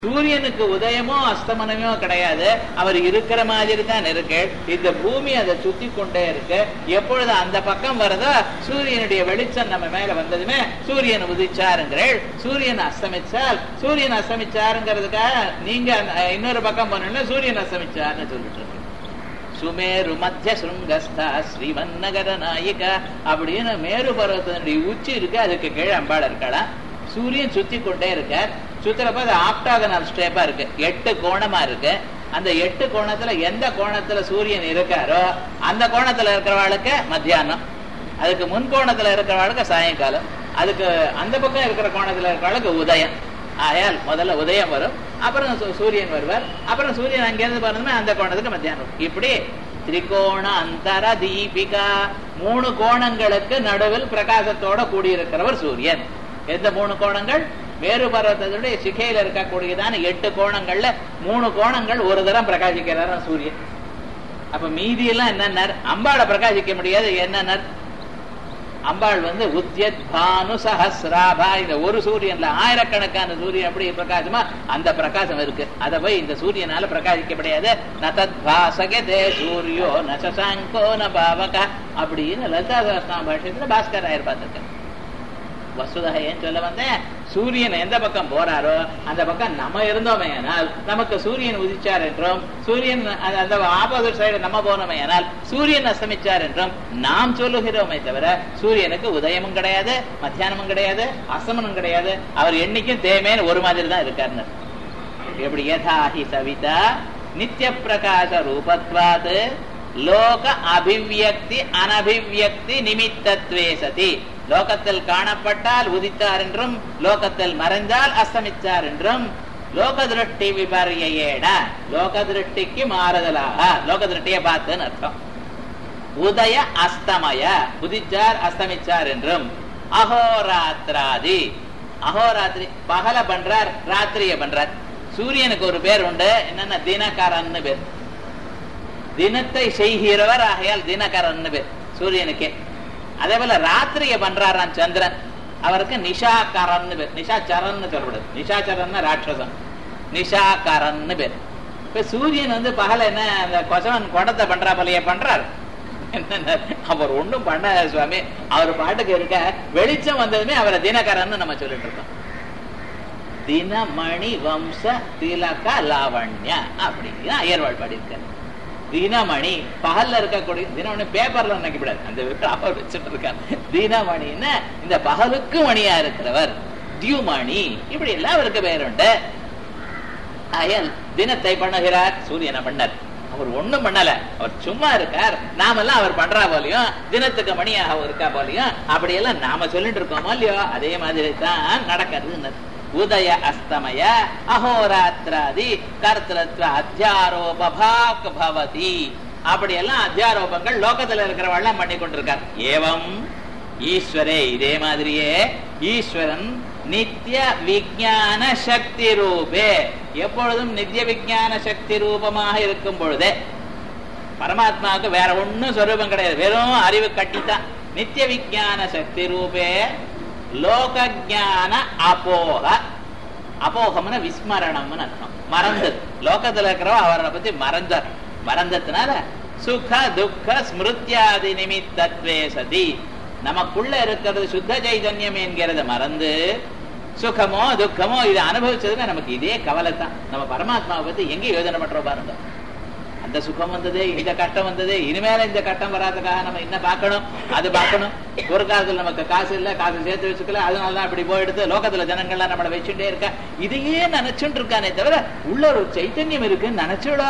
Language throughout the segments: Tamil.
சூரியனுக்கு உதயமோ அஸ்தமனமோ கிடையாது, அவர் இருக்கிற மாதிரி தான் இருக்கு. இந்த பூமி அதை சுத்தி கொண்டே இருக்கு. எப்பொழுது அந்த பக்கம் வருதோ சூரியனுடைய வெளிச்சம் நம்ம மேல வந்ததுமே சூரியன் உதிச்சாருங்கிறேள். சூரியன் அஸ்தமிச்சாருங்கிறதுக்காக நீங்க இன்னொரு பக்கம் போனீங்கன்னா சூரியன் அஸ்தமிச்சார்னு சொல்லிட்டு இருக்கு. சுமேரு மத்திய சுருங்கஸ்தா ஸ்ரீவன்னகர நாயிகா அப்படின்னு மேரு பர்வத்தினுடைய உச்சி இருக்கு, அதுக்கு கீழே அம்பாள் இருக்காளா. சூரியன் சுத்தி கொண்டே இருக்க, சுத்துறப்ப அது ஆக்டாகனல் ஸ்டேப்பா இருக்கு, 8 கோணமா இருக்கு. அந்த 8 கோணத்துல எந்த கோணத்துல சூரியன் இருக்காரோ அந்த கோணத்துல இருக்கிறவாளுக்கு மத்தியானம், அதுக்கு முன் கோணத்துல இருக்கிறவாளுக்கு சாயங்காலம், அதுக்கு அந்த பக்கம் இருக்கிற கோணத்துல இருக்கிறவாளுக்கு உதயம். ஆயால் முதல்ல உதயம் வரும், அப்புறம் சூரியன் வருவார், அப்புறம் சூரியன் அங்கிருந்து பாருமே அந்த கோணத்துக்கு மத்தியானம். இப்படி திரிகோண அந்தர தீபிகா 3 கோணங்களுக்கு நடுவில் பிரகாசத்தோட கூடியிருக்கிறவர் சூரியன். எந்த 3 கோணங்கள்? வேறு பர்வத்தத்துடைய சிகையில இருக்கக்கூடியதான 8 கோணங்கள்ல 3 கோணங்கள் ஒரு தரம் பிரகாசிக்கிறார் சூரியன். அப்ப மீதி எல்லாம் என்ன? அம்பாளை பிரகாசிக்க முடியாது. என்ன? அம்பாள் உத்யத் பானு சஹஸ்ராபா, இந்த ஒரு சூரியன்ல ஆயிரக்கணக்கான சூரியன் எப்படி பிரகாசமா அந்த பிரகாசம் இருக்கு. அதை போய் இந்த சூரியனால பிரகாசிக்க முடியாது. நதத் பாசகதே சூரியோ நசசாங்கோ நபாவக அப்படின்னு லலிதா சஹஸ்ரநாம பாஷ்யத்துல பாஸ்கராயர் பார்த்திருக்க. வசுதா ஏன் சொல்ல வந்தேன், சூரியன் எந்த பக்கம் போறாரோ அந்த பக்கம் நம்ம இருந்தோமே ஆனால் நமக்கு சூரியன் உதிச்சார் என்றும், சூரியன் அந்த ஆப்போசிட் சைடு நம்ம போனோமே ஆனால் சூரியன் அஸ்தமிச்சார் என்றும் நாம் சொல்லுகிறோமே தவிர சூரியனுக்கு உதயமும் கிடையாது, மத்தியானமும் கிடையாது, அஸ்தமனம் கிடையாது. அவர் என்னைக்கும் தேமேன்னு ஒரு மாதிரி தான் இருக்காருன்னு. எப்படி யதாஹி சவிதா நித்திய பிரகாச ரூபத்வாத் லோக அபிவியக்தி அனபிவியக்தி நிமித்தத்வே சதி, லோகத்தில் காணப்பட்டால் உதித்தார் என்றும், லோகத்தில் மறைந்தால் அஸ்தமித்தார் என்றும், லோக திருஷ்டி விபர்யேட லோக திருஷ்டிக்கு மாறுதலாக, லோக திருஷ்டியை பார்த்துன்னு அர்த்தம். உதய அஸ்தமய உதிச்சார் அஸ்தமிச்சார் என்றும், அகோராத்திராதி அகோராத்திரி பகல பண்றார், ராத்திரிய பண்றார். சூரியனுக்கு ஒரு பேர் உண்டு, என்னன்னா தினகரன்னு பேர். தினத்தை செய்கிறவர், ஆகையால் தினகரன்னு பேர் சூரியனுக்கே. அதே போல ராத்திரிய பண்றாரான் சந்திரன், அவருக்கு நிஷாகரன்னு பேர். நிஷாச்சரன்னு சொல்லப்படுது. நிஷாச்சரன் ராட்சசம், நிஷாகரன்னு பேர். இப்ப சூரியன் பகல என்ன அந்த கொசவன் குடத்தை பண்றா போலயே பண்றாரு. என்ன அவர் ஒண்ணும் பண்ண சுவாமி, அவர் பாட்டுக்கு இருக்க. வெளிச்சம் வந்ததுமே அவரை தினகரன்னு நம்ம சொல்லிட்டு இருக்கோம். தினமணி வம்ச திலக லாவண்ய அப்படின்னு அயர்வாள் பாடியிருக்காரு. தினமணி பகல்ல இருக்கக்கூடிய தினமணி பேப்பர்ல நினைக்கப்படாது, அந்த அவர் வச்சுட்டு இருக்காரு. தினமணின்னு இந்த பகலுக்கு மணியா இருக்கிறவர், தியுமணி இப்படி எல்லாம் அவருக்கு பேர் உண்டு. அயல் தினத்தை பண்ணுகிறார், சூரியனை பண்ணார். அவர் ஒண்ணும் பண்ணல, அவர் சும்மா இருக்கார். நாமெல்லாம் அவர் பண்றா போலையும் தினத்துக்கு மணியாக இருக்கா போலையும் அப்படியெல்லாம் நாம சொல்லிட்டு இருக்கோமோ இல்லையோ, அதே மாதிரி தான் நடக்கிறது. உதய அஸ்தமய அஹோராத்திராதி கர்த்தத்வ அத்தியாரோபாக் பவதி, அப்படியெல்லாம் அத்தியாரோபங்கள் லோகத்துல இருக்கிறவெல்லாம் பண்ணி கொண்டிருக்கார். ஏவம் ஈஸ்வரே, இதே மாதிரியே ஈஸ்வரன் நித்திய விஞ்ஞான சக்தி ரூபே, எப்பொழுதும் நித்திய விஞ்ஞான சக்தி ரூபமாக இருக்கும் பொழுதே, பரமாத்மாவுக்கு வேற ஒன்னும் சொரூபம் கிடையாது, வெறும் அறிவு கட்டித்தான். நித்திய விஞ்ஞான சக்தி ரூபே லோக ஞான அபோக, அபோகம்னு விஸ்மரணம்னு அர்த்தம், மறந்தது. லோகத்துல இருக்கிறவ அவரை பத்தி மறந்தார். மறந்ததுனால சுக துக்க ஸ்மிருத்யாதி நிமித்தத்வே சதி, நமக்குள்ள இருக்கிறது சுத்த சைதன்யம் என்கிறத மறந்து சுகமோ துக்கமோ இதை அனுபவிச்சதுன்னா நமக்கு இதே கவலை தான். நம்ம பரமாத்மாவை பத்தி எங்க யோஜனை பண்றோம் பாருங்க. அந்த சுகம் வந்தது, இந்த கட்டம் வந்தது, இனிமேல இந்த கட்டம் வராதுக்காக நம்ம என்ன பார்க்கணும், அது பார்க்கணும். ஒரு காலத்துல நமக்கு காசு இல்ல, காசு சேர்த்து வச்சுக்கல, அதனாலதான் அப்படி போயிடுது. லோகத்துல ஜனங்கள்லாம் நம்மளை வச்சுட்டே இருக்க, இதையே நினைச்சுட்டு இருக்கானே தவிர உள்ள ஒரு சைத்தன்யம் இருக்குன்னு நினைச்சுடா.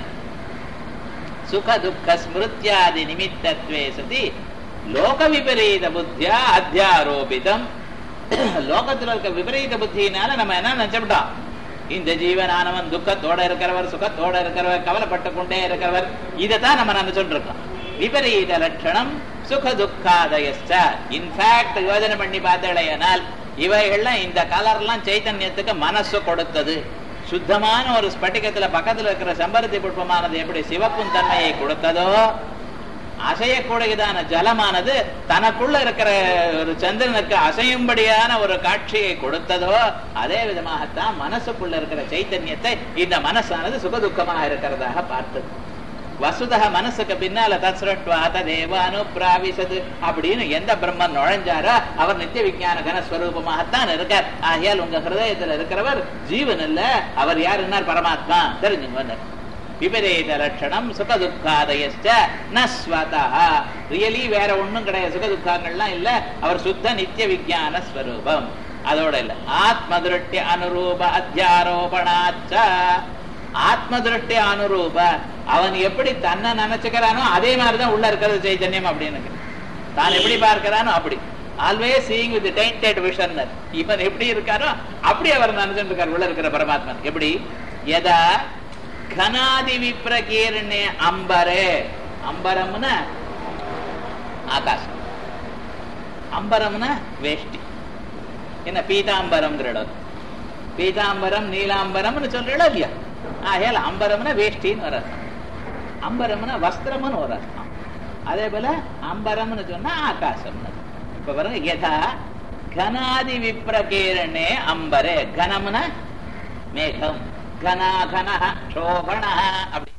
சுக துக்க ஸ்மிருத்யாதி நிமித்தத்வே சதி லோக விபரீத புத்தியா அத்தியாரோபிதம். லோகத்துல இருக்க விபரீத புத்தியினால நம்ம என்ன நினைச்சுட்டோம், இந்த ஜீவனானவன் துக்கத்தோட இருக்கிறவர், சுகத்தோட இருக்கிறவர், கவலைப்பட்டு கொண்டே இருக்கிறவர், இதைத்தான் நம்ம நினைச்சுட்டு இருக்கோம். விபரீத லட்சணம் சுக துக்காதயஸ்ச. இன்ஃபேக்ட் யோஜனை பண்ணி பார்த்தேனால் இவைகள்லாம் இந்த கலர்லாம் சைத்தன்யத்துக்கு மனசு கொடுத்தது. சுத்தமான ஒரு ஸ்பட்டிகத்துல பக்கத்துல இருக்கிற செம்பருத்தி புஷ்பமானது எப்படி சிவப்பும் தன்மையை கொடுத்ததோ, அசையக்கூடியதான ஜலமானது தனக்குள்ள இருக்கிற ஒரு சந்திரனுக்கு அசையும்படியான ஒரு காட்சியை கொடுத்ததோ அதே விதமாகத்தான் மனசுக்குள்ள இருக்கிற சைத்தன்யத்தை இந்த மனசானது சுகதுக்கமாக இருக்கிறதாக பார்த்தது. வசுதக மனசுக்கு பின்னால தத்ஸ்ரட்வாதேவானுப்ராவிசது அப்படின்னு எந்த பிரம்மன் நுழைஞ்சாரோ அவர் நித்திய விஞ்ஞான கனஸ்வரூபமாகத்தான் இருக்கார். ஆகையால் உங்க ஹிருதயத்துல இருக்கிறவர் ஜீவன் இல்ல, அவர் யாருன்னா பரமாத்மா தெரிஞ்சுங்க. விபரீத லட்சணம் சுகதுக்காதயஸ்ச நஸ்வதஹ, ரியலி வேற ஒண்ணும் கிடையாது, சுகதுக்கங்கள்லாம் இல்ல, அவர் சுத்த நித்திய விஞ்ஞான ஸ்வரூபம். அதோட இல்ல ஆத்ம திருஷ்டி அனுரூப அத்தியாரோபணாச்ச, ஆத்ம திருஷ்டி அனுரூப, அவன் எப்படி தன்னை நினைச்சுக்கிறானோ அதே மாதிரிதான் உள்ள இருக்கிறது சைத்தன்யம் அப்படின்னு தான் எப்படி பார்க்கிறானோ அப்படி. Always seeing with tainted vision. இவன் எப்படி இருக்காரோ அப்படி அவர் நினைச்சுட்டு இருக்கார் உள்ள இருக்கிற பரமாத்மன். எப்படி எதா கனாதி விப்ரகீர்ணே அம்பரே, அம்பரம்னா ஆகாசம், அம்பரம்னா வேஷ்டி, என்ன பீதாம்பரம், பீதாம்பரம் நீலாம்பரம்னு சொல்றீங்களா இல்லையா? ஆகையால் அம்பரம்னா வேஷ்டின்னு ஒரு அர்த்தம், அம்பரம்னா வஸ்திரம்னு ஒரு அர்த்தம். அதே போல அம்பரம்னு சொன்னா ஆகாசம். இப்ப பாருங்க, யதா கனாதி விப்ரகீர்ணே அம்பரே, கனம்னா மேகம், கனாகன சோபண அப்படி.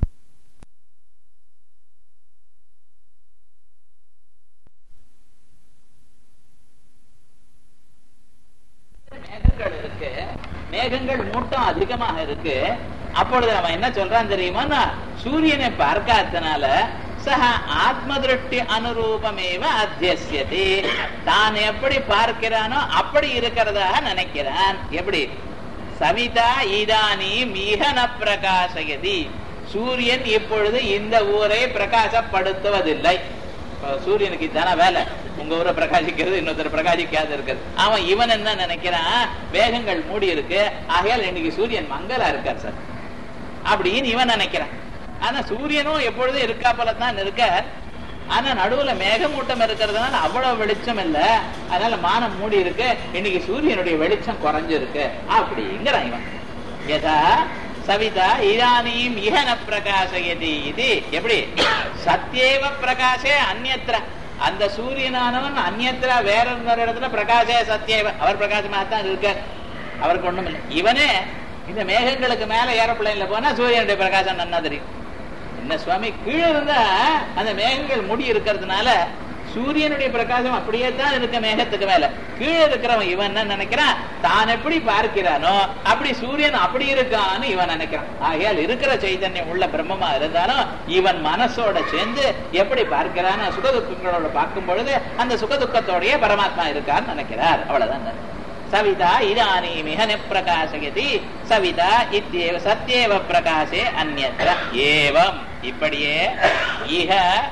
மேகங்கள் இருக்கு, மேகங்கள் மூட்டம் அதிகமாக இருக்கு. அப்பொழுது நம்ம என்ன சொல்றான் தெரியுமா? சூரியனை பார்க்காதனால சக ஆத்ம திருஷ்டி அனுரூபமேவ அத்தியஸ்யதி, தான் எப்படி பார்க்கிறானோ அப்படி இருக்கிறதாக நினைக்கிறான். எப்படி சவிதா இதானி மிகன பிரகாசயதி, சூரியன் இப்பொழுது இந்த ஊரை பிரகாசப்படுத்துவதில்லை. சூரியனுக்கு தான வேலை, உங்க ஊரை பிரகாசிக்கிறது, இன்னொருத்தர் பிரகாசிக்காது இருக்கிறது. அவன் இவன் என்ன நினைக்கிறான், வேகங்கள் மூடி இருக்கு, ஆகையால் இன்னைக்கு சூரியன் மங்களா இருக்கார் சார் அப்படின்னு இவன் நினைக்கிறான். ஆனா சூரியனும் எப்பொழுதும் இருக்கா போலதான் இருக்க, ஆனா நடுவுல மேகமூட்டம் இருக்கிறதுனால அவ்வளவு வெளிச்சம் இல்ல, அதனால மானம் மூடி இருக்கு, இன்னைக்கு சூரியனுடைய வெளிச்சம் குறைஞ்சிருக்கு அப்படிங்கிறான் இவன். யதா சவிதா இதானீம் இஹன பிரகாசயதி, இது எப்படி சத்யேவ பிரகாசே அந்யத்ர, அந்த சூரியனானவன் அந்யத்ரா வேற ஒரு இடத்துல பிரகாசே சத்யேவ, அவர் பிரகாசமாகத்தான் இருக்க, அவருக்கு ஒண்ணும் இல்லை. இவனே இந்த மேகங்களுக்கு மேல ஏரோப்ளைன்ல போனா சூரியனுடைய பிரகாசம் நன்னா தெரியும். என்ன சுவாமி, கீழே இருந்தா அந்த மேகங்கள் முடி இருக்கிறதுனால சூரியனுடைய பிரகாசம் அப்படியே தான் இருக்க மேகத்துக்கு மேல. கீழே இருக்கிறவன் இவன் என்ன நினைக்கிறான், தான் எப்படி பார்க்கிறானோ அப்படி சூரியன் அப்படி இருக்கான்னு இவன் நினைக்கிறான். ஆகையால் இருக்கிற சைதன்யம் உள்ள பிரம்மமா இருந்தாலும் இவன் மனசோட சேர்ந்து எப்படி பார்க்கிறானோ, சுகதுக்கங்களோட பார்க்கும் பொழுது அந்த சுகதுக்கத்தோடய பரமாத்மா இருக்கான்னு நினைக்கிறார். அவ்வளவுதான். சவிதா இதானி மிக பிரகாசயதி, சவிதா இத்யேவ சத்யேவ பிரகாசே அந்யத்ர ஏவம், இப்படியே இஹ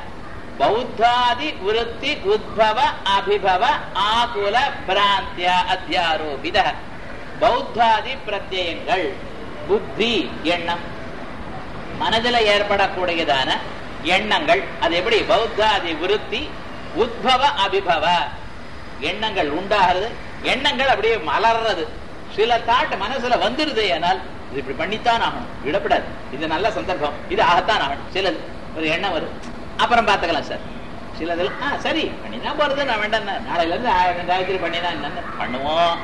பௌத்தாதி விருத்தி உத்பவ அபிபவ ஆகுல பிராந்தியா அத்தியாரோபித, பௌத்தாதி பிரத்யயங்கள், புத்தி எண்ணம், மனதில் ஏற்படக்கூடியதான எண்ணங்கள், அது எப்படி பௌத்தாதி விருத்தி உத்பவ அபிபவ, எண்ணங்கள் உண்டாகிறது, எண்ணங்கள் அப்படியே மலர்றது. சில தாட் மனசுல வந்துருது, ஆனால் இது இப்படி பண்ணித்தான் ஆகணும், விடப்படாது, இது நல்ல சந்தர்ப்பம், இது ஆகத்தான் ஆகணும். சிலது ஒரு எண்ணம் வரும், அப்புறம் பார்த்துக்கலாம் சார். சிலது சரி பண்ணிதான் போறது, நான் வேண்டாம், நாளையில இருந்து 1000 காயத்ரி பண்ணிதான் என்னன்னு பண்ணுவோம்.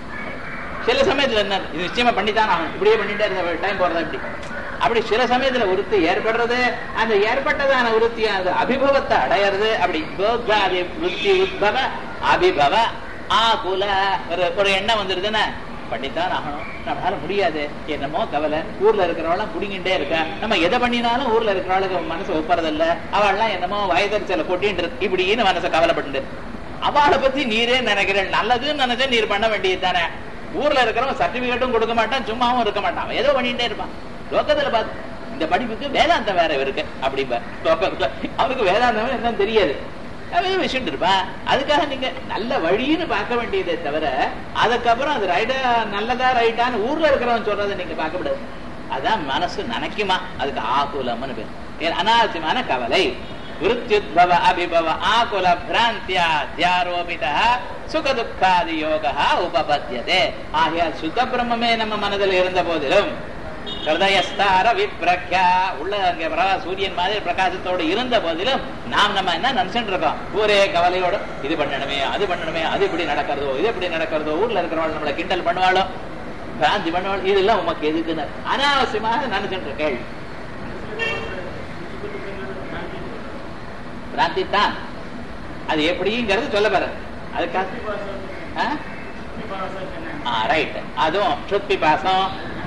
சில சமயத்துல என்ன, இது நிச்சயமா பண்ணித்தான் ஆகணும், இப்படியே பண்ணிட்டே இருந்த டைம் போறதா இப்படி. அப்படி சில சமயத்துல விருத்தி ஏற்படுறது, அந்த ஏற்பட்டதான விருத்தியானது அபிபவத்தை அடையிறது. அப்படி விருத்தி உத்பவ அபிபவ ஆகுல, ஒரு எண்ணம் வந்துருதுன்னா பண்ணித்தான் ஆகணும், நம்மளால முடியாது, என்னமோ கவலை, ஊர்ல இருக்கிறவெல்லாம் குடிங்கிட்டே இருக்கா, நம்ம எதை பண்ணினாலும் ஊர்ல இருக்கிறவளுக்கு மனசு ஒப்பறதில்ல, அவள்லாம் என்னமோ வயதறிச்சல கொட்டிட்டு இருக்கு, இப்படின்னு மனசை கவலைப்பட்டு அவளை பத்தி நீரே நினைக்கிறேன், நல்லதுன்னு நினைச்சா நீர் பண்ண வேண்டியது தானே. ஊர்ல இருக்கிறவன் சர்டிபிகேட்டும் கொடுக்க மாட்டான், சும்மாவும் இருக்க மாட்டான், ஏதோ பண்ணிட்டே இருப்பான். லோக்கத்துல பார்த்து இந்த படிப்புக்கு வேதாந்தம் வேற இருக்கு அப்படிப்பா, அவனுக்கு வேதாந்தம் என்னன்னு தெரியாது, விஷயம் இருப்பான். அதுக்காக நீங்க நல்ல வழின்னு பார்க்க வேண்டியதே தவிர அதுக்கப்புறம் அது ரைட்டா நல்லதா ரைட்டான்னு ஊர்ல இருக்கிறவன் சொல்றதை நீங்க பார்க்க கூடாது. அதான் மனசு நினைக்குமா, அதுக்கு ஆகுலம்னு பேர். அனாவசியமான கவலை. விருத்யுத்பவ அபிபவ ஆகுல பிராந்தியா தியாரோபிதா சுகதுக்காதி யோகா உபபத்தியதே. ஆகையால் சுத்த பிரம்மே நம்ம மனதில் இருந்த போதிலும் ஹிருதயஸ்தார விப்ரக்யா உள்ள சூரியன் மாதிரி பிரகாசத்தோடு இருந்த போதிலும் நம்ம என்ன நினைச்சுட்டு இருக்கோம், ஒரே கவலையோட இது பண்ணணுமே அது பண்ணணுமே, அது இப்படி நடக்கிறதோ இது எப்படி நடக்கிறதோ, ஊர்ல இருக்கிறவங்க நம்மளை கிண்டல் பண்ணுவாளோ பிராந்தி பண்ணுவாள், இதெல்லாம் உமக்கு எதுக்குன்னு அனாவசியமாக நினைச்சுட்டு இருக்கேள். பிராந்தி தான் அது எப்படிங்கிறது சொல்ல பாரு. அதுக்காக ரைட், அதுவும் சுத்தி பாசம்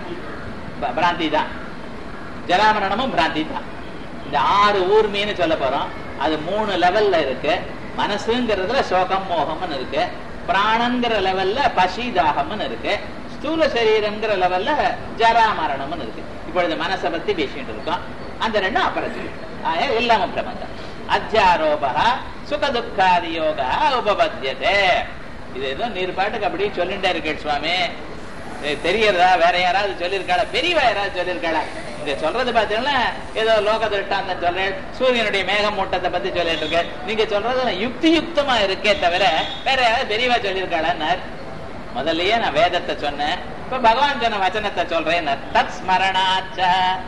பிராந்தி தான், ஜலாமரணமும் பிராந்தி தான். இந்த 6 ஊர்மின்னு சொல்ல போறோம். அது 3 லெவல்ல இருக்கு. மனசுங்கிறதுல சோகம் மோகம்னு இருக்கு, பிராணங்கிற லெவல்ல பசி தாகம்னு இருக்கு, ஸ்தூல சரீரம்ங்கிற லெவல்ல ஜராமரணம்னு இருக்கு. இப்பொழுது மனசை பத்தி பேசிட்டு இருக்கோம். அந்த 2 அபரஜீவி எல்லாமும் பிரபந்தம். அத்தியாரோபா சுகதுக்காதி யோகா உபபத்தியதே. இது ஏதோ நீர் பாட்டுக்கு அப்படியே சொல்லிட்டே இருக்கேன் சுவாமி, தெரியறதா? வேற யாராவது சொல்லியிருக்காளா? பெரியவா யாராவது சொல்லியிருக்காளா? இங்க சொல்றது பாத்தீங்கன்னா ஏதோ லோக திருஷ்டாந்தம் சொல்றேன், சூரியனுடைய மேகமூட்டத்தை பத்தி சொல்லிட்டு இருக்கேன். நீங்க சொல்றது யுக்தி யுக்தமா இருக்கே தவிர வேற யாராவது பெரியவா சொல்லியிருக்காளா? முதல்லயே நான் வேதத்தை சொன்னேன், இப்ப பகவான் சொன்ன வச்சனத்தை சொல்றேன். தத் ஸ்மரணாச்ச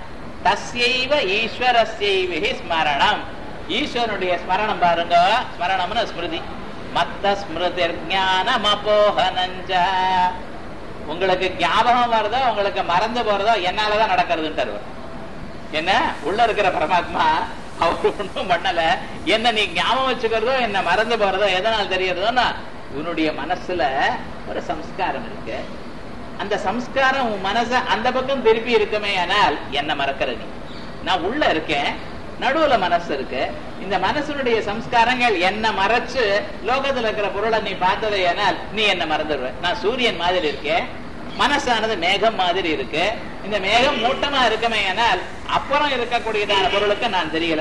தஸ்யைவ ஈஸ்வரஸ்யைவ ஸ்மரணம். ஈஸ்வரனுடைய ஸ்மரணம் பாருங்க. ஸ்மரணம்னு ஸ்மிருதி. மத்த ஸ்மிருதி ஞானம் அபோஹனஞ்ச. உங்களுக்கு ஞாபகம் வருதோ உங்களுக்கு மறந்து போறதோ என்னாலதான் நடக்கிறதுன்னு. என்ன உள்ள இருக்கிற பரமாத்மா அவரு ஒன்றும் பண்ணல. என்ன நீ ஞாபகம் வச்சுக்கிறதோ என்ன மறந்து போறதோ எதனால் தெரியறதோன்னா உன்னுடைய மனசுல ஒரு சம்ஸ்காரம் இருக்கு. அந்த சம்ஸ்காரம் உன் மனச அந்த பக்கம் திருப்பி இருக்குமே, ஆனால் என்ன மறக்கிற நீ. நான் உள்ள இருக்கேன், நடுவுல மனசு இருக்கு. இந்த மனசுடைய சம்ஸ்காரங்கள் என்ன மறைச்சு லோகத்துல இருக்கிற பொருளை நீ பார்த்ததை ஆனால் நீ என்ன மறந்துடுவ. நான் சூரியன் மாதிரி இருக்கேன், மனசானது மேகம் மாதிரி இருக்கு. இந்த மேகம் மூட்டமா இருக்குமே ஆனால் அப்புறம் இருக்கக்கூடியதான பொருளுக்கு நான் தெரியல.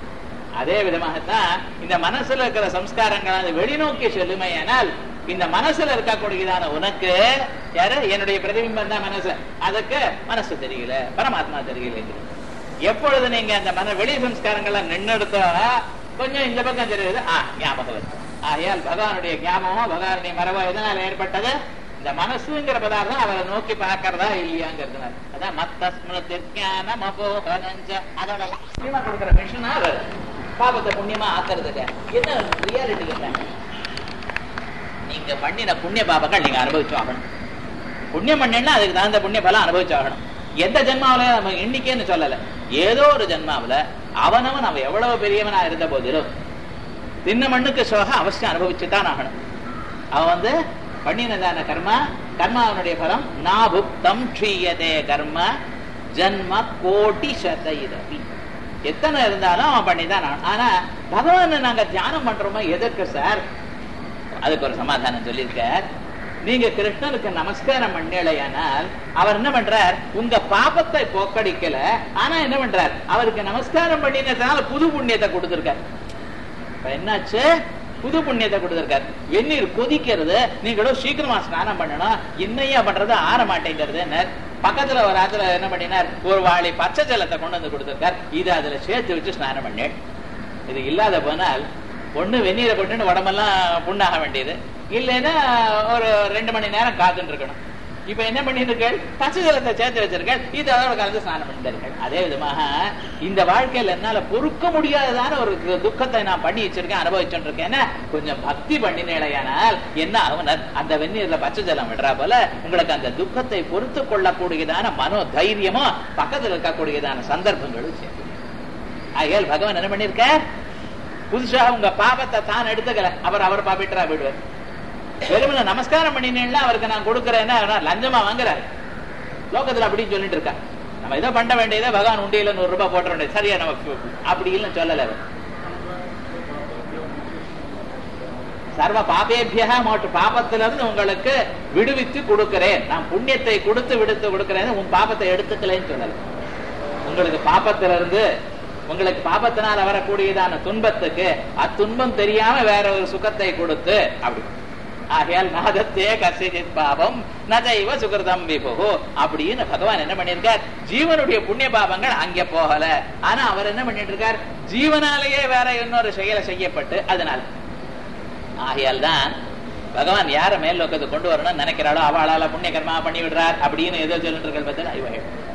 அதே விதமாகத்தான் இந்த மனசுல இருக்கிற சம்ஸ்காரங்கள் வெளிநோக்கி செல்லுமே ஆனால் இந்த மனசுல இருக்கக்கூடியதான உனக்கு யாரு என்னுடைய பிரதிபிம்பம் தான் மனசு, அதுக்கு மனசு தெரியல, பரமாத்மா தெரியல. எப்பொழுது நீங்க அந்த வெளி சம்ஸ்காரங்களை நின்னெடுத்தோ கொஞ்சம் இந்த பக்கம் தெரியுது, ஞாபகம் வருது. ஆகையால் பகவானுடைய ஞாபகம் பகவானுடைய மரபோ எதனால ஏற்பட்டது? இந்த மனசுங்கிற பதார்த்தம் அவரை நோக்கி பார்க்கறதா இல்லையாங்கிறதுனால. அதான் மத்த ஸ்மிருதி ஞானம் அபோஹனஞ்ச. அதோட கொடுக்கிற மிஷனா பாபத்தை புண்ணியமா ஆக்குறதுக்கு என்ன ரியாலிட்டி என்ன? நீங்க பண்ணின புண்ணிய பாபங்கள் நீங்க அனுபவிச்சு ஆகணும். புண்ணியம் பண்ணா அதுக்கு தகுந்த புண்ணிய பலம் அனுபவிச்சு ஆகணும். எந்த ஜென்மாவில நம்ம இன்னைக்கேன்னு சொல்லல, ஏதோ ஒரு ஜென்மாவில அவனவன் அவன் எவ்வளவு பெரியவனா இருந்த போதிலும் தின்ன மண்ணுக்கு சோக அவசியம் அனுபவிச்சுதான் ஆகணும். அவன் பண்ணினதான கர்மா, கர்மாவனுடைய பலம் நாபுக்தம் க்ஷீயதே கர்ம ஜன்ம கோட்டி சதயிரவி. எத்தனை இருந்தாலும் அவன் பண்ணிதான் ஆகணும். ஆனா பகவான் நாங்க தியானம் பண்றோமோ எதற்கு சார்? அதுக்கு ஒரு சமாதானம் சொல்லியிருக்கார். நீங்க கிருஷ்ணனுக்கு நமஸ்காரம் பண்ணலையானால் அவர் என்ன பண்றார்? உங்க பாபத்தை போக்கடிக்கல, ஆனா என்ன பண்றார்? அவருக்கு நமஸ்காரம் பண்ணினதுனால புது புண்ணியத்தை கொடுத்திருக்கார். என்னாச்சு? புது புண்ணியத்தை கொடுத்திருக்கார். வெந்நீர் கொதிக்கிறது, நீங்களும் சீக்கிரமா ஸ்நானம் பண்ணணும், என்னையா பண்றது ஆற மாட்டேங்கிறது. பக்கத்துல ஒரு ஆத்துல என்ன பண்ணினார்? ஒரு வாளி பச்சை ஜலத்தை கொண்டு வந்து கொடுத்திருக்கார். இது அதுல சேர்த்து வச்சு ஸ்நானம் பண்ணேன். இது இல்லாத போனால் ஒண்ணு வெந்நீரை கொண்டு உடம்பெல்லாம் புண்ணாக வேண்டியது, இல்லைன்னா ஒரு 2 மணி நேரம் காத்துட்டு இருக்கணும். இப்ப என்ன பண்ணிருக்கேள்? பச்சை ஜலத்தை சேர்த்து வச்சிருக்கேள், இது அதோட கலந்து ஸ்நானம் பண்ணிட்டு. அதே விதமாக இந்த வாழ்க்கையில என்னால பொறுக்க முடியாததான ஒரு துக்கத்தை நான் பண்ணி வச்சிருக்கேன், அனுபவிச்சுட்டு இருக்கேன்னா கொஞ்சம் பக்தி பண்ணினேனால் என்ன ஆகும்? அந்த வெந்நீர்ல பச்சை ஜலம் விடுறா போல உங்களுக்கு அந்த துக்கத்தை பொறுத்து கொள்ளக்கூடியதான மனோ தைரியமும் பக்கத்தில் இருக்கக்கூடியதான சந்தர்ப்பங்களும் சேர்த்து. ஆகையால் பகவான் என்ன பண்ணிருக்க? புதுசா உங்க பாபத்தை தான் எடுத்துக்கல, அவர் பாபிட்டரா விடுவார். வெறுமன நமஸ்காரம் பண்ணினேன்னா அவருக்கு நான் கொடுக்கறேன்னா லஞ்சமா வாங்குறாரு. லோகத்துல அப்படின்னு சொல்லிட்டு இருக்கா. நம்ம ஏதோ பண்ண வேண்டியதை பகவான் உண்டியில 100 ரூபாய் போட்ட வேண்டியது சரியா நமக்கு அப்படி இல்லைன்னு சொல்லல. சர்வ பாபேபியா மோட்டு பாபத்திலிருந்து உங்களுக்கு விடுவித்து கொடுக்கிறேன், நான் புண்ணியத்தை கொடுத்து விடுத்து கொடுக்கிறேன், உன் பாபத்தை எடுத்துக்கலன்னு சொல்லல. உங்களுக்கு பாபத்திலிருந்து உங்களுக்கு பாபத்தினால் வரக்கூடியதான துன்பத்துக்கு அத்துன்பம் தெரியாம வேற ஒரு சுகத்தை கொடுத்து அப்படி. ஆகையால் நாதத்தே கசித் பாபம் நதைவ சுகிருதம் விபு அப்படின்னு பகவான் என்ன பண்ணிருக்கார்? ஜீவனுடைய புண்ணிய பாபங்கள் அங்கே போகல, ஆனா அவர் என்ன பண்ணிட்டு இருக்கார்? ஜீவனாலேயே வேற இன்னொரு செயலை செய்யப்பட்டு அதனால. ஆகையால் தான் பகவான் யார மேல் லோகத்தை கொண்டு வரணும்னு நினைக்கிறாளோ அவளால புண்ணிய கர்மா பண்ணி விடுறார் அப்படின்னு ஏதோ சொல்லிட்டு இருக்க.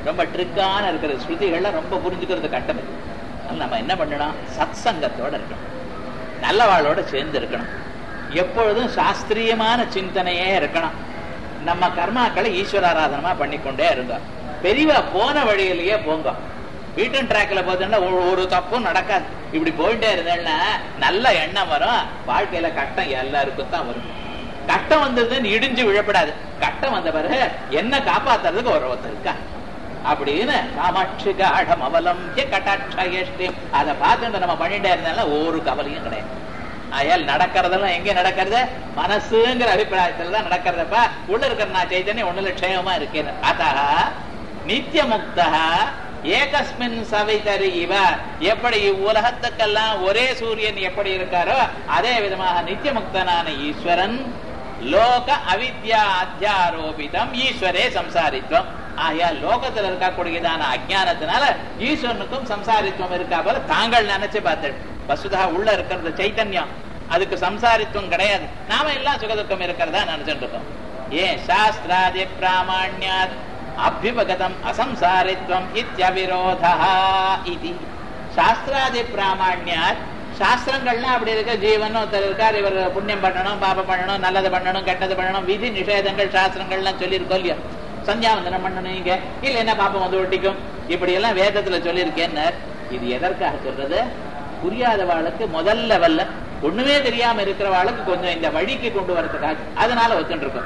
ரொம்ப ட்ரிக்கான இருக்கிற ஸ்ருதிகள்லாம் ரொம்ப புரிஞ்சுக்கிறது கட்டம் இருக்கு. அதனால நம்ம என்ன பண்ணணும், சத் சங்கத்தோட இருக்கணும், நல்லவாளோட சேர்ந்து இருக்கணும், எப்பொழுதும் சாஸ்திரியமான சிந்தனையே இருக்கணும். நம்ம கர்மாக்களை ஈஸ்வராராதனமா பண்ணிக்கொண்டே இருங்க. பெரியவா போன வழியிலேயே போங்க. பீட்டன் டிராக்ல போதுன்னா ஒரு தப்பும் நடக்காது. இப்படி போயிட்டே இருந்தேன்னா நல்ல எண்ணம் வரும். வாழ்க்கையில கட்டம் எல்லாருக்கும் தான் வரும். கட்டம் வந்ததுன்னு இடிஞ்சு விழப்படாது. கட்டம் வந்த பிறகு என்ன காப்பாத்துறதுக்கு ஒருத்தர் இருக்கா அப்படின்னு காமாட்சி காடம் அவலம்பிய கட்டாட்சி அதை பார்த்து நம்ம பண்ணிட்டே இருந்தாலும் ஒரு கவலையும் கிடையாது. ஆயால் நடக்கிறதெல்லாம் எங்க நடக்கிறது, மனசுங்கிற அபிப்பிராயத்துலதான் நடக்கிறதப்பா. உள்ள இருக்கிற நான் சைத்தன்யம் ஒண்ணுல க்ஷேமமா இருக்கேன். அதா நித்திய முக்தா ஏகஸ்மின் சவிதரி இவ, எப்படி உலகத்துக்கெல்லாம் ஒரே சூரியன் எப்படி இருக்காரோ அதே விதமாக நித்திய முக்தனான ஈஸ்வரன் லோக அவித்யா அத்தியாரோபிதம் ஈஸ்வரே சம்சாரித்வம். ஆகையால் லோகத்தில் இருக்கக்கூடியதான அஜானத்தினால ஈஸ்வரனுக்கும் சம்சாரித்துவம் இருக்கா போல தாங்கள் நினைச்சு பார்த்தேன். வசுதா உள்ள இருக்கிறது சைத்தன்யம், அதுக்கு சம்சாரித்துவம் கிடையாது. நாம எல்லாம் சுகதுக்கம் இருக்கிறதா நினைச்சுட்டு இருக்கோம். ஏன் சாஸ்திராதி பிராமணியாத் அபிபகதம் அசம்சாரித்வம் இத்யவிரோதா இதி. சாஸ்திராதி பிராமணியாத், சாஸ்திரங்கள்லாம் அப்படி இருக்க, ஜீவன் ஒருத்தர் இருக்கார், இவர் புண்ணியம் பண்ணணும், பாபம் பண்ணணும், நல்லது பண்ணணும், கெட்டது பண்ணணும், விதி நிஷேதங்கள் சாஸ்திரங்கள்லாம் சொல்லியிருக்கோம் இல்லையா. சந்தியாவந்தனம் பண்ணணும், இங்க இல்ல என்ன பாப்பம் வந்து ஒட்டிக்கும், இப்படி எல்லாம் வேதத்துல சொல்லியிருக்கேன்னு. இது எதற்காக சொல்றது, புரியாதவாளுக்கு முதல் லெவல்ல ஒண்ணுமே தெரியாம இருக்கிறவாளுக்கு கொஞ்சம் இந்த வழிக்கு கொண்டு வரதுக்காக, அதனால ஒத்துட்டு இருக்கும்.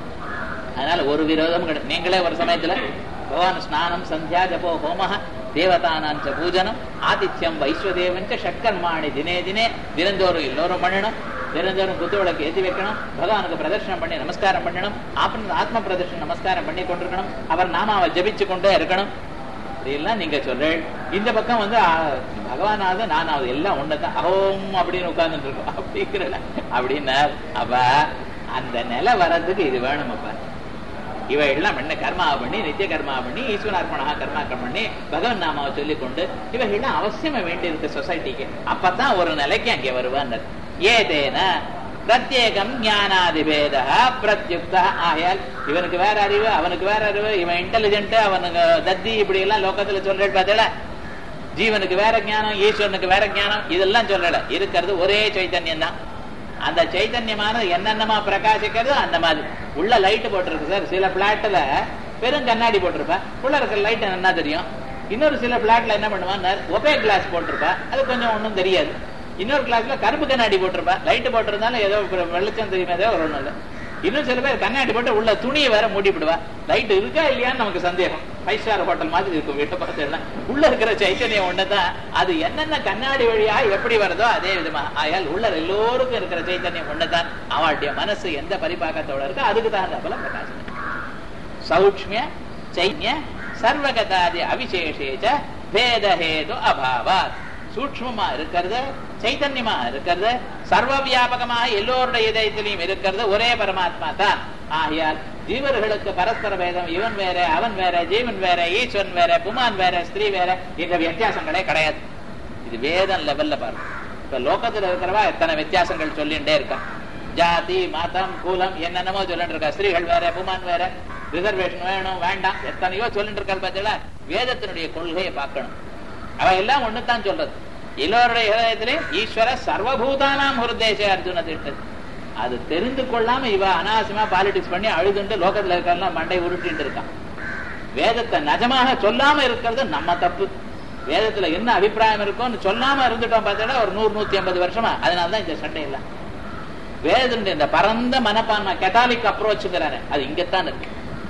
அதனால ஒரு விரோதம் கிடையாது. நீங்களே ஒரு சமயத்துல பகவான் ஸ்நானம் சந்தியா ஜபோ ஹோம தேவதானாஞ்ச பூஜனம் ஆதித்யம் வைஸ்வதேவஞ்ச ஷட்கர்மாணி தினே தினே, தினந்தோறும் எல்லோரும் பண்ணணும். தினந்தோறும் குத்து விளக்கு ஏற்றி வைக்கணும், பகவானுக்கு பிரதர்ஷனம் பண்ணி நமஸ்காரம் பண்ணணும், ஆத்ம பிரதர்ஷனம் நமஸ்காரம் பண்ணி கொண்டிருக்கணும், அவர் நாமாவை ஜபிச்சு கொண்டே இருக்கணும். இப்படியெல்லாம் நீங்க சொல்றேன். இந்த பக்கம் வந்து பகவானாவது நானாவது எல்லாம் ஒண்ணுதான், அஹோம் அப்படின்னு உட்கார்ந்துட்டு இருக்கோம் அப்படிங்கிற அப்படின்னா, அப்ப அந்த நிலை வர்றதுக்கு இது வேணும். அப்ப இவ எல்லாம் பண்ண கர்மாவை பண்ணி நித்திய கர்மாவை பண்ணி ஈஸ்வரார்ப்பணா கர்மாக்கள் பண்ணி பகவன் நாமாவை சொல்லிக் கொண்டு இவைகள்லாம் அவசியமா வேண்டி இருக்கு சொசைட்டிக்கு. அப்பதான் ஒரு நிலைக்கு அங்கே வருவான். ஏதேன பிரத்யேகம் ஞானாதிபேத பிரத்யுக்த. ஆகையால் இவனுக்கு வேற அறிவு, அவனுக்கு வேற அறிவு, இவன் இன்டெலிஜென்ட், அவனுக்கு தத்தி, இப்படி எல்லாம் லோகத்துல சொல்றேன் பார்த்தல. ஜீவனுக்கு வேற ஞானம், ஈஸ்வரனுக்கு வேற ஞானம், இதெல்லாம் சொல்லல. இருக்கிறது ஒரே சைத்தன்யம் தான். அந்த சைத்தன்யமானது என்னென்னமா பிரகாசிக்கிறது அந்த மாதிரி. உள்ள லைட் போட்டிருக்கு சார், சில பிளாட்ல பெரும் கண்ணாடி போட்டிருப்பா, உள்ள இருக்கிற லைட் என்ன தெரியும். இன்னொரு சில பிளாட்ல என்ன பண்ணுவான், ஒபே கிளாஸ் போட்டிருப்பா, அது கொஞ்சம் ஒன்றும் தெரியாது. இன்னொரு கிளாஸ்ல கருப்பு கண்ணாடி போட்டிருப்பா, லைட் போட்டிருந்தாலும் ஏதோ வெளிச்சம் தெரியுமே, ஏதோ ஒரு ஒண்ணும் இல்லை. இன்னும் சில பேர் கண்ணாடி போட்டு உள்ள துணியை வேற மூடிவிடுவா, லைட் இருக்கா இல்லையான்னு நமக்கு சந்தேகம். 5 ஸ்டார் ஹோட்டல் மாதிரி இருக்கும் வீட்டை பார்த்தா. உள்ள இருக்கிற சைத்தன்யம் ஒண்ணுதான், அது என்னென்ன கண்ணாடி வழியா எப்படி வருதோ அதே விதமா. ஆயால் உள்ள எல்லோருக்கும் இருக்கிற சைத்தன்யம் ஒண்ணுதான். அவளுடைய மனசு எந்த பரிபாகத்தோட இருக்கோ அதுக்கு தகுந்த போல பிரகாசம். சௌக்ஷ்மிய சைன்ய சர்வகதாதி அவிசேஷேச்ச பேதஹேது அபாவாத். சூக்ஷ்மமா இருக்கிறது, சைத்தன்யமா இருக்கிறது, சர்வ வியாபகமாக எல்லோருடைய இதயத்திலையும் இருக்கிறது ஒரே பரமாத்மா தான். ஆகையால் ஜீவர்களுக்கு பரஸ்பர பேதம், இவன் வேற அவன் வேற, ஜீவன் வேற, ஈஸ்வரன் வேற, புமான் வேற, ஸ்திரீ வேற என்ற வித்தியாசங்களே கிடையாது. இது வேதம் லெவல்ல பாருங்க. இப்ப லோகத்துல இருக்கிறவா எத்தனை வித்தியாசங்கள் சொல்லிட்டே இருக்கான். ஜாதி மதம் குலம் என்னென்னமோ சொல்லிட்டு இருக்கா. ஸ்திரீகள் வேற, புமான் வேற, ரிசர்வேஷன் வேணும் வேண்டாம் எத்தனையோ சொல்லிட்டு இருக்காரு. பார்த்தீங்களா, வேதத்தினுடைய கொள்கையை பார்க்கணும். அவ எல்லாம் ஒண்ணுதான் சொல்றது. எல்லோருடைய ஹிருதயத்திலையும் ஈஸ்வர சர்வபூதானாம் ஹிருதேச அர்ஜுன திட்டது. அது தெரிந்து கொள்ளாம இவ அனாவசியமா பாலிடிக்ஸ் பண்ணி அழுதுண்டு லோகத்துல இருக்கலாம் மண்டை உருட்டிட்டு இருக்கான். வேதத்தை நிஜமாக சொல்லாம இருக்கிறது நம்ம தப்பு. வேதத்துல என்ன அபிப்பிராயம் இருக்கும்னு சொல்லாம இருந்துட்டோம் பார்த்தா ஒரு 100-150 வருஷமா. அதனாலதான் இந்த சண்டை இல்லை. வேதத்தினுடைய இந்த பரந்த மனப்பான்மை கத்தாலிக் அப்ரோச்சுங்கிறாரு, அது இங்கத்தான் இருக்கு.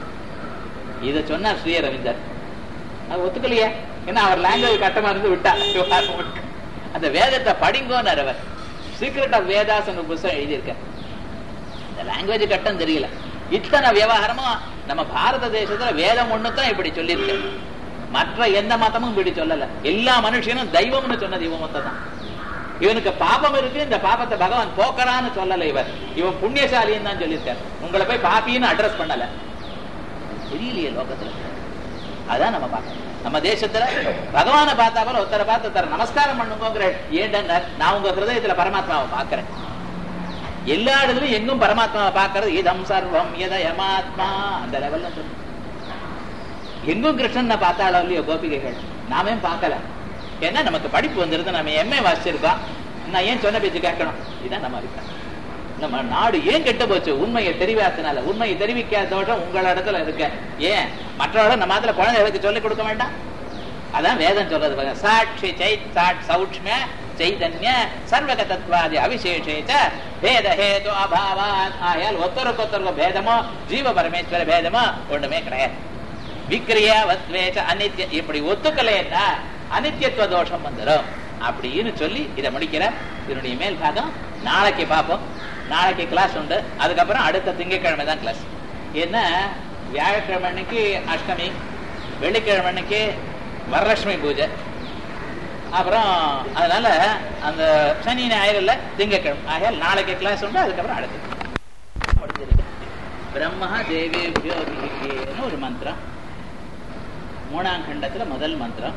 இதை சொன்னார் ஸ்ரீ அரவிந்தர். அது ஒத்துக்கலையே, ஏன்னா அவர் லாங்குவேஜ் கட்டமா இருந்து விட்டா. அந்த வேதத்தை படிங்கோன்னு அவர் சீக்ரெட் ஆஃப் வேதாஸ் புத்தகம் எழுதியிருக்க. இந்த லாங்குவேஜ் கட்டம் தெரியல. இத்தனை விவகாரமும் நம்ம பாரத தேசத்துல வேதம் ஒண்ணுதான் இப்படி சொல்லியிருக்கு. மற்ற எந்த மதமும் இப்படி சொல்லல. எல்லா மனுஷனும் தெய்வம்னு சொன்னது இவன் மொத்தம் தான். இவனுக்கு பாபம் இருக்கு, இந்த பாபத்தை பகவான் போக்கறான்னு சொல்லல. இவன் புண்ணியசாலின்னு தான் சொல்லியிருக்காரு. உங்களை போய் பாப்பின்னு அட்ரஸ் பண்ணல. தெரியலையே லோகத்துல. அதான் நம்ம பார்க்கணும். நம்ம தேசத்துல பகவானை பார்த்தா போல ஒருத்தரை பார்த்து தர நமஸ்காரம் பண்ணுங்கிற. ஏன்டா நான் உங்க ஹிருதயத்துல பரமாத்மாவை பாக்குறேன். எல்லா இடத்துலயும் எங்கும் பரமாத்மாவை பாக்குறது. இதம் சர்வம் எதயமாத்மா அந்த லெவல்ல சொல்லு. எங்கும் கிருஷ்ணன் பார்த்தாளோ இல்லையோ கோபிகைகள், நாமே பார்க்கல. ஏன்னா நமக்கு படிப்பு வந்துருது, நம்ம எம்ஏ வாசிச்சிருக்கோம், நான் ஏன் சொன்ன பேச்சு கேட்கணும்? இதான் நம்ம இருக்கோம். நம்ம நாடு ஏன் கெட்டு போச்சு? உண்மையை தெரிவிக்காதனால. உண்மையை தெரிவிக்காத தோஷம் உங்கள இடத்துல இருக்க. ஏன் மற்றவர்கள் நம்ம அதுல குழந்தைகளுக்கு சொல்லிக் கொடுக்க வேண்டாம்? அதான் வேதம் சொல்றது. சாட்சி சௌட்ச்ம சைதன்ய சர்வகதத்வாதி அவிசேஷேச்ச பேத ஹேது அபாவாத். ஆயால் ஒருத்தருக்கு பேதமோ ஜீவ பரமேஸ்வர பேதமோ ஒண்ணுமே கிடையாது. விக்ரியா வத்வேச்ச அனித்ய. இப்படி ஒத்துக்கலைன்னா அனித்யத்துவ தோஷம் வந்துடும் அப்படின்னு சொல்லி இதை முடிக்கிறார். இதனுடைய மேல் பாகம் நாளைக்கு பார்ப்போம். நாளைக்கு கிளாஸ் உண்டு. அதுக்கப்புறம் அடுத்த திங்கட்கிழமை தான் கிளாஸ். ஏன்னா வியாழக்கிழமை அன்னைக்கு அஷ்டமி, வெள்ளிக்கிழமை அன்னைக்கு வரலட்சுமி பூஜை, அப்புறம் அதனால அந்த சனி ஞாயிறுல திங்கட்கிழமை. ஆகையால் நாளைக்கு கிளாஸ் உண்டு. அதுக்கப்புறம் அடுத்து பிரம்மா தேவேபியோன்னு ஒரு மந்திரம், 3ஆம் கண்டத்துல முதல் மந்திரம்.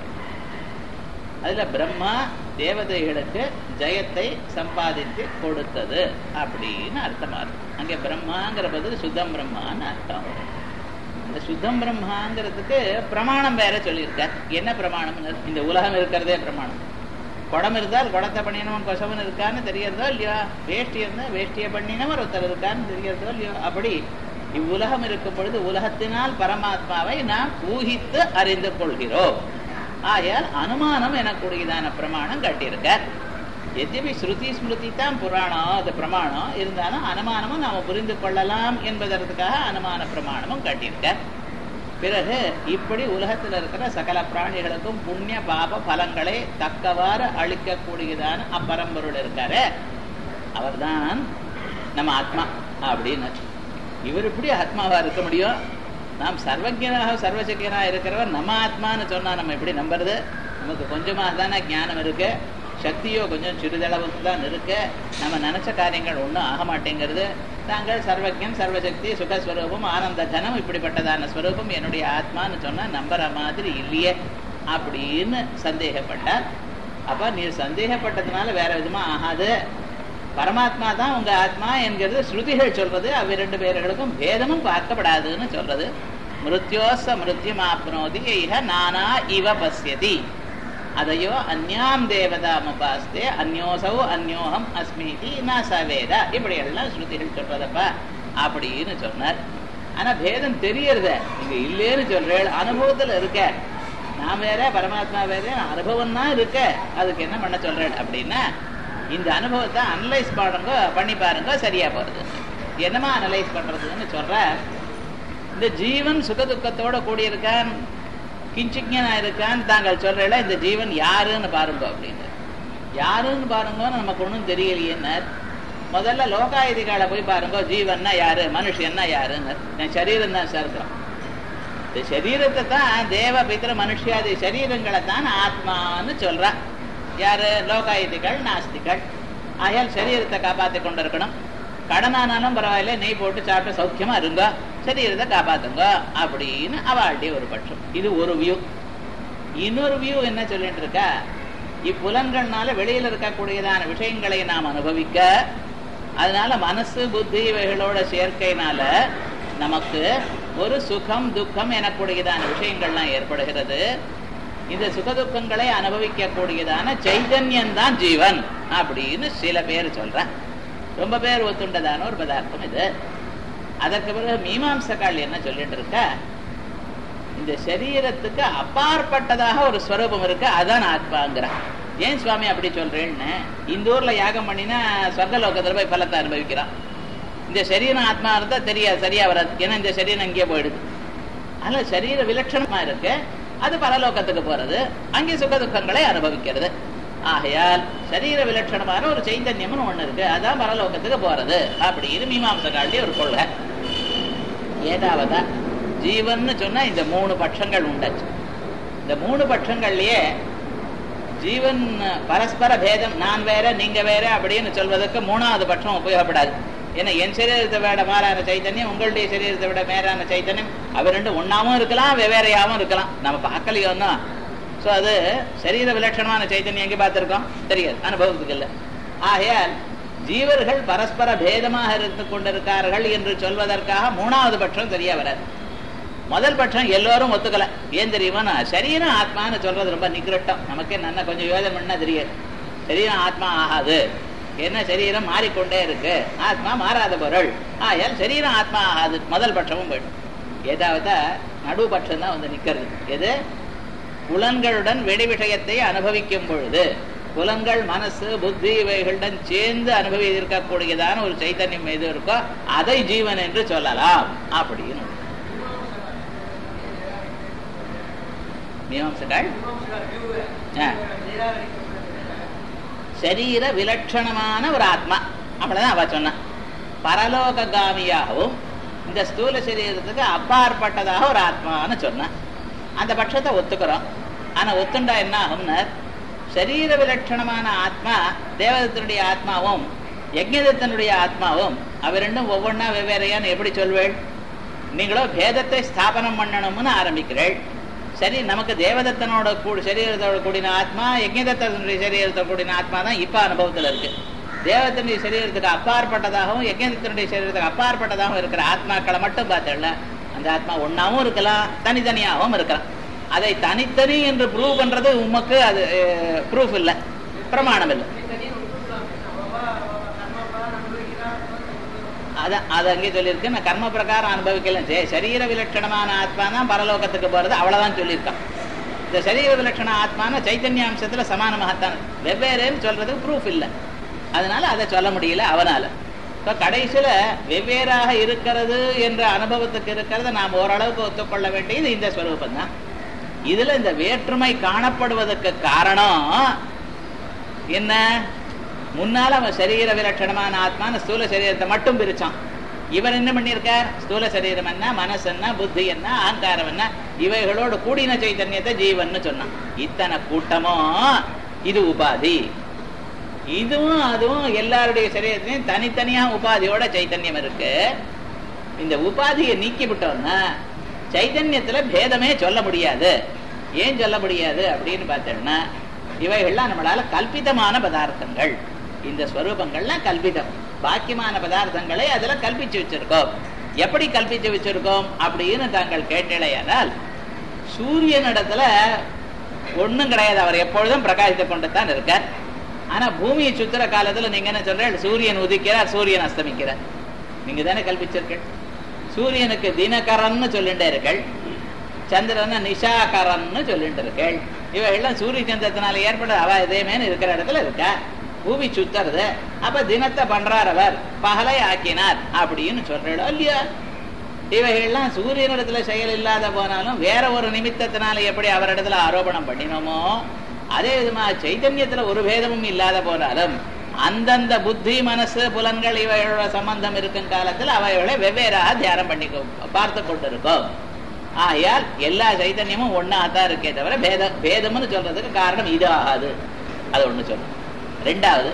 அதுல பிரம்மா தேவதைகளுக்கு ஜெயத்தை சம்பாதித்து கொடுத்தது அப்படின்னு அர்த்தமா இருக்கு. அங்க பிரம்மாங்கிற பதில் சுத்தம் பிரம்மான்னு அர்த்தம். இந்த சுத்தம் பிரம்மாங்கிறதுக்கு பிரமாணம் வேற சொல்லியிருக்கார். என்ன பிரமாணம்? இந்த உலகம் இருக்கிறதே பிரமாணம். குடம் இருந்தால் குடத்தை பண்ணினவன் கொசவன் இருக்கான்னு தெரியறதோ இல்லையோ, வேஷ்டி இருந்தா வேஷ்டியை பண்ணினவன் ஒருத்தர் இருக்கான்னு தெரியறதோ இல்லையோ, அப்படி இவ்வுலகம் இருக்கும் பொழுது உலகத்தினால் பரமாத்மாவை நாம் ஊகித்து அறிந்து கொள்கிறோம். ஆயால் அனுமானம் எனக்கூடியதான பிரமாணம் கட்டியிருக்கார். எதிபி ஸ்ருதி ஸ்மிருதி தான் புராணம், அது பிரமாணம் இருந்தாலும் அனுமானமும் நாம புரிந்து கொள்ளலாம் என்பதற்காக அனுமான பிரமாணமும் கட்டியிருக்கார். பிறகு இப்படி உலகத்தில் இருக்கிற சகல பிராணிகளுக்கும் புண்ணிய பாப பலங்களை தக்கவாறு அளிக்கக்கூடியதான அப்பரம்பொருள் இருக்காரு, அவர்தான் நம்ம ஆத்மா அப்படின்னு. இவர் இப்படி ஆத்மாவா இருக்க முடியும்? நாம் சர்வஜனாக சர்வசக்தியனாக இருக்கிறவர் நம்ம ஆத்மான்னு சொன்னா நம்ம எப்படி நம்புறது? நமக்கு கொஞ்சமாக தானே ஞானம் இருக்கு, சக்தியோ கொஞ்சம் சிறிதளவுக்கு தான் இருக்கு. நம்ம நினைச்ச காரியங்கள் ஒன்றும் ஆக மாட்டேங்கிறது. தாங்கள் சர்வஜன் சர்வசக்தி சுகஸ்வரூபம் ஆனந்த கனம் இப்படிப்பட்டதான ஸ்வரூபம் என்னுடைய ஆத்மான்னு சொன்னா நம்புற மாதிரி இல்லையே அப்படின்னு சந்தேகப்பட்டார். அப்ப நீர் சந்தேகப்பட்டதுனால வேற விதமா ஆகாது. பரமாத்மா தான் உங்க ஆத்மா என்கிறது ஸ்ருதிகள் சொல்றது. அவ 2 பேர்களுக்கும் பேதமும் பார்க்கப்படாதுன்னு சொல்றது. மிருத்யோச மிருத்யம் ஆப்னோதி இஹ நானா இவ பஸ்யதி அதையோ அந்யாம் தேவதாம் உபாஸ்தே அந்யோசௌ அந்யோகம் அஸ்மிதி ந சவேத. இப்படி எல்லாம் ஸ்ருதிகள் சொல்றதப்பா அப்படின்னு சொன்னார். ஆனா பேதம் தெரியறத நீங்க இல்லேன்னு சொல்றேன், அனுபவத்துல இருக்க. நான் வேற பரமாத்மா வேற, அனுபவம் தான் இருக்க. அதுக்கு என்ன பண்ண சொல்றேன் அப்படின்னா, இந்த அனுபவத்தை அனலைஸ் பண்ணி பாருங்க, சரியா போறது. என்னமா அனலைஸ் பண்றதுன்னு சொல்ற, இந்த ஜீவன் சுகதுக்கத்தோட கூடியிருக்கான், கிஞ்சிக்ஞனா இருக்கான் தாங்கள் சொல்றல, இந்த ஜீவன் யாருன்னு பாருங்க அப்படின்னு. யாருன்னு பாருங்கன்னு நமக்கு ஒன்றும் தெரியலையேன்னு முதல்ல லோகாயுதிகளை போய் பாருங்க, ஜீவன்னா யாரு, மனுஷன்னா யாருன்னு. நான் சரீரம் தான் சேர்க்கிறோம். இந்த சரீரத்தை தான் தேவ பித்திர மனுஷியாதி சரீரங்களை தான் ஆத்மான்னு சொல்றா. யாரு? லோகாயுதிகள் நாஸ்திகள். ஆகையால் சரீரத்தை காப்பாற்றி கொண்டு இருக்கணும். கடனானாலும் பரவாயில்ல, நெய் போட்டு சாப்பிட்டு சௌக்கியமா இருங்க, சரீரத்தை காப்பாத்துங்க அப்படின்னு அவளுடைய ஒரு பட்சம். இது ஒரு வியூ. இன்னொரு வியூ என்ன சொல்லிட்டு இருக்கா, இப்புலன்கள்னால வெளியில இருக்கக்கூடியதான விஷயங்களை நாம் அனுபவிக்க, அதனால மனசு புத்தி இவைகளோட சேர்க்கையினால நமக்கு ஒரு சுகம் துக்கம் எனக்கூடியதான விஷயங்கள்லாம் ஏற்படுகிறது. இந்த சுகதுக்கங்களை அனுபவிக்க கூடியதான சைதன்யம் தான் ஜீவன் அப்படின்னு சில பேர் சொல்ற. ரொம்ப பேர் ஒத்துண்டதான ஒரு பதார்த்தம் இது. அதற்கு பிறகு மீமாம்சகால் என்ன சொல்லிட்டு இருக்க, இந்த சரீரத்துக்கு அப்பாற்பட்டதாக ஒரு ஸ்வரூபம் இருக்கு, அதான் ஆத்மாங்கிற. ஏன் சுவாமி அப்படி சொல்றேன்னு, இந்த ஊர்ல யாகம் பண்ணினா சொர்க்கலோகத்துல போய் பலத்தை அனுபவிக்கிறான். இந்த சரீரம் ஆத்மா இருந்தா தெரியாது, சரியா வராது. ஏன்னா இந்த சரீரம் இங்கே போயிடுது. அதனால சரீர விலட்சணமா இருக்கு, அது பரலோகத்துக்கு போறது, அங்கே சுக துக்கங்களை அனுபவிக்கிறது. ஆகையால் சரீர விலட்சணமான ஒரு சைத்தன்யம்னு ஒண்ணு இருக்கு, அதான் பரலோகத்துக்கு போறது அப்படின்னு மீமாம்சகாண்டி ஒரு கொள்கை. ஏதாவதா ஜீவன் சொன்னா இந்த 3 பட்சங்கள் உண்டாச்சு. இந்த 3 பட்சங்கள்லயே ஜீவன் பரஸ்பர பேதம், நான் வேற நீங்க வேற அப்படின்னு சொல்வதற்கு 3வது பட்சம் உபயோகப்படாது. ஏன்னா என் சரீரத்தை விட மேலான சைத்தன்யம், உங்களுடைய சரீரத்தை விட மேலான சைத்தன்யம், அவ 2 ஒன்னாவும் இருக்கலாம், வெவ்வேறையாவும் இருக்கலாம், நம்ம பார்க்கலையோன்னா. ஸோ அது சரீர விலட்சணமான சைத்தன்யம் எங்கே பார்த்துருக்கோம் தெரியாது, அனுபவத்துக்கு இல்லை. ஆகையால் ஜீவர்கள் பரஸ்பர பேதமாக இருந்து கொண்டிருக்கார்கள் என்று சொல்வதற்காக 3வது பட்சம் சரியா வராது. முதல் பட்சம் எல்லோரும் ஒத்துக்கல. ஏன் தெரியுமா? சரீரம் ஆத்மான்னு சொல்றது ரொம்ப நிகிரட்டம். நமக்கே நல்லா கொஞ்சம் யோஜனை பண்ணா தெரியாது. சரீரம் ஆத்மா ஆகாது. என்ன சரீரம் மாறிக்கொண்டே இருக்கு, ஆத்மா மாறாத பொருள். ஆயால் சரீரம் ஆத்மா ஆகாது. முதல் பட்சமும் போயிடும். ஏதாவது நடுபட்சம் தான் வந்து நிக்கிறது. எது? புலன்களுடன் வெளி விஷயத்தை அனுபவிக்கும் பொழுது புலன்கள் மனசு புத்தி இவைகளுடன் சேர்ந்து அனுபவி இருக்கக்கூடியதான ஒரு சைத்தன்யம் எது இருக்கோ அதை ஜீவன் என்று சொல்லலாம் அப்படின்னு மீமாம்சகர்கள். சரீர விலட்சணமான ஒரு ஆத்மா அப்படிதான் அவ சொன்ன. பரலோகாமியாகவும் இந்த ஸ்தூல சரீரத்துக்கு அப்பாற்பட்டதாக ஒரு ஆத்மான்னு சொன்ன. அந்த பட்சத்தை ஒத்துக்கிறோம். ஆனா ஒத்துண்டா என்ன ஆகும்னா, சரீர விலட்சணமான ஆத்மா தேவதத்தினுடைய ஆத்மாவும் யஜ்ஞதத்தினுடைய ஆத்மாவும் அவ ரெண்டும் ஒவ்வொன்னா வெவ்வேறையான்னு எப்படி சொல்வேள்? நீங்களோ பேதத்தை ஸ்தாபனம் பண்ணணும்னு ஆரம்பிக்கிறேள். சரி, நமக்கு தேவதத்தனோட சரீரத்தோட கூடின ஆத்மா யஜ்ஞதத்தினுடைய சரீரத்தோட கூடின ஆத்மா தான் இப்ப அனுபவத்தில் இருக்கு. தேவதத்தினுடைய சரீரத்துக்கு அப்பாற்பட்டதாகவும் யஜ்ஞதத்தினுடைய சரீரத்துக்கு அப்பாற்பட்டதாகவும் இருக்கிற ஆத்மாக்களை மட்டும் பார்த்தல, அந்த ஆத்மா ஒன்னாவும் இருக்கலாம், தனித்தனியாகவும் இருக்கலாம். அதை தனித்தனி என்று ப்ரூவ் பண்றது உமக்கு அது ப்ரூஃப் இல்லை, பிரமாணம் இல்லை. அது அங்கே சொல்லியிருக்கு. நான் கர்ம பிரகாரம் அனுபவிக்கல. சரீர விலட்சணமான ஆத்மா தான் பரலோகத்துக்கு போறது, அவ்வளவுதான் சொல்லியிருக்கான். இந்த சரீர விலட்சண ஆத்மான சைத்தன்ய அம்சத்துல சமானமாகத்தான், வெவ்வேறுன்னு சொல்றதுக்கு ப்ரூஃப் இல்லை. அதனால அதை சொல்ல முடியல அவனால. கடைசியில வெவ்வேறாக இருக்கிறது என்ற அனுபவத்துக்கு இருக்கிறத நாம் ஓரளவுக்கு ஒத்துக்கொள்ள வேண்டியது இந்த ஸ்வரூபம் தான். இதுல இந்த வேற்றுமை காணப்படுவதற்கு காரணம் என்ன? முன்னால அவன் சரீர விலட்சணமான ஆத்மான ஸ்தூல சரீரத்தை மட்டும் பிரிச்சான். இவர் என்ன பண்ணியிருக்கார்? ஸ்தூல சரீரம் என்ன, மனசு என்ன, புத்தி என்ன, அகங்காரம் என்ன, இவைகளோடு கூடின சைத்தன்யத்தை ஜீவன் சொன்னான். இத்தனை கூட்டமும் இது உபாதி. இதுவும் அதுவும் எல்லாருடைய சரீரத்திலையும் தனித்தனியா உபாதியோட சைத்தன்யம் இருக்கு. இந்த உபாதியை நீக்கி விட்டோம்னா சைத்தன்யத்துல பேதமே சொல்ல முடியாது. ஏன் சொல்ல முடியாது அப்படின்னு பார்த்தோம்னா, இவைகள்லாம் நம்மளால கல்பிதமான பதார்த்தங்கள். இந்த ஸ்வரூபங்கள்லாம் கல்பிதம். பாக்கியமான பதார்த்தங்களை அதுல கல்பிச்சு வச்சிருக்கோம். எப்படி கல்பிச்சு வச்சிருக்கோம் அப்படின்னு தாங்கள் கேட்டலையானால், சூரியனிடத்துல ஒண்ணும் கிடையாது, அவர் எப்பொழுதும் பிரகாசித்துக் கொண்டு தான் இருக்கார். ஆனா பூமியை சுத்துற காலத்துல நீங்க என்ன சொல்ற? சூரியன் உதிக்கிறார், சூரியன் அஸ்தமிக்கிறார். நீங்க தானே கல்பிச்சிருக்க. சூரியனுக்கு தினகரன்னு சொல்லிட்டு இருக்கள், சந்திரன் நிஷாகரன்னு சொல்லிட்டு இருக்கள். இவைகள்லாம் சூரிய சந்திரத்தினால ஏற்பட அவ இதேமே இருக்கிற இடத்துல இருக்கா. பூமி சுத்துறது, அப்ப தினத்தை பண்றார், அவர் பகலை ஆக்கினார் அப்படின்னு சொல்றோம் இல்லையா? இவைகள்லாம் சூரியனிடத்துல செயல் இல்லாத போனாலும் வேற ஒரு நிமித்தத்தினால எப்படி அவரிடத்துல ஆரோபணம் பண்ணினோமோ, அதே விதமா சைத்தன்யத்துல ஒரு பேதமும் இல்லாத போனாலும் அந்தந்த புத்தி மனசு புலன்கள் இவைகளோட சம்பந்தம் இருக்கும் காலத்தில் அவைகளை வெவ்வேறாக தியானம் பண்ணி பார்த்து கொண்டிருக்கோம். ஆகையால் எல்லா சைத்தன்யமும் ஒன்னாதான் இருக்கே தவிர பேதம்னு சொல்றதுக்கு காரணம் இது ஆகாது. அது ஒண்ணு சொல்றோம். ரெண்டாவது,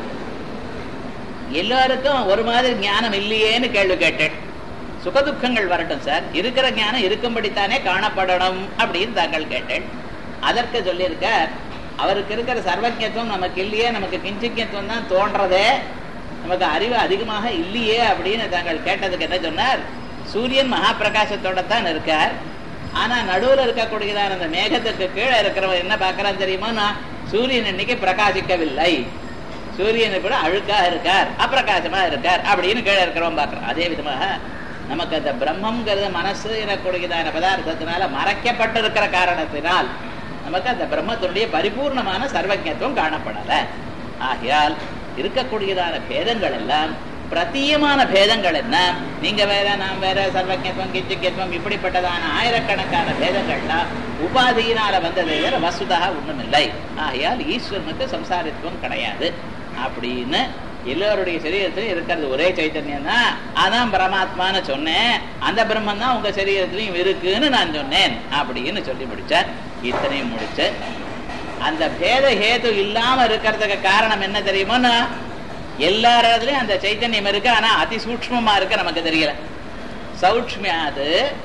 எல்லாருக்கும் ஒரு மாதிரி ஞானம் இல்லையேன்னு கேள்வி கேட்டேன். சுகதுக்கங்கள் வரட்டும் சார், இருக்கிற ஞானம் இருக்கும்படித்தானே காணப்படணும் அப்படின்னு தாங்கள் கேட்டேன். அதற்கு சொல்லியிருக்க, அவருக்கு இருக்கிற சர்வஜத்துவம் நமக்கு இல்லையே, நமக்கு கிஞ்சிக்கத்துவம் தான் தோன்றதே, நமக்கு அறிவு அதிகமாக இல்லையே அப்படின்னு தாங்கள் கேட்டதுக்கு என்ன சொன்னார்? சூரியன் மகா பிரகாசத்தோட தான் இருக்கார். ஆனா நடுவுல இருக்கக்கூடியதான அந்த மேகத்துக்கு கீழே இருக்கிறவன் என்ன பாக்குறான் தெரியுமா? சூரியன் இன்னைக்கு பிரகாசிக்கவில்லை, சூரியனை கூட அழுக்கா இருக்கார், அப்பிரகாசமா இருக்கார் அப்படின்னு கீழே இருக்கிறவன் பாக்குறான். அதே விதமாக நமக்கு அந்த பிரம்மங்கிறது மனசு எனக்கூடியதான பதார்த்தத்தினால மறைக்கப்பட்டிருக்கிற காரணத்தினால் நமக்கு அந்த பிரம்மத்தினுடைய பரிபூர்ணமான சர்வஜத்துவம் காணப்படல. ஆகையால் இருக்கக்கூடியதான பேதங்கள் எல்லாம் பிரத்தியமான பேதங்கள் என்ன, நீங்க வேற நாம் வேற, சர்வஜத்துவம் கிஞ்சிக்கத்துவம் இப்படிப்பட்டதான ஆயிரக்கணக்கான பேதங்கள்லாம் உபாதியினால வந்ததை வேற வசுதாக ஒண்ணுமில்லை. ஆகையால் ஈஸ்வரனுக்கு சம்சாரித்துவம் கிடையாது அப்படின்னு எல்லோருடைய சரீரத்திலும் இருக்கிறது ஒரே சைத்தன்யம் தான். அதான் பரமாத்மான்னு சொன்னேன், அந்த பிரம்மன் தான் உங்க சரீரத்திலையும் இருக்குன்னு நான் சொன்னேன் அப்படின்னு சொல்லி முடிச்சார். இத்தனையும் முடிச்சு அந்த பேத ஹேது இல்லாம இருக்கிறதுக்கு காரணம் என்ன தெரியுமோன்னா, எல்லா இடத்துலயும் அந்த சைத்தன்யம் இருக்கு, ஆனா அதிசூக்ஷ்மமா இருக்கு, நமக்கு தெரியல. சௌக்ஷ்மியாது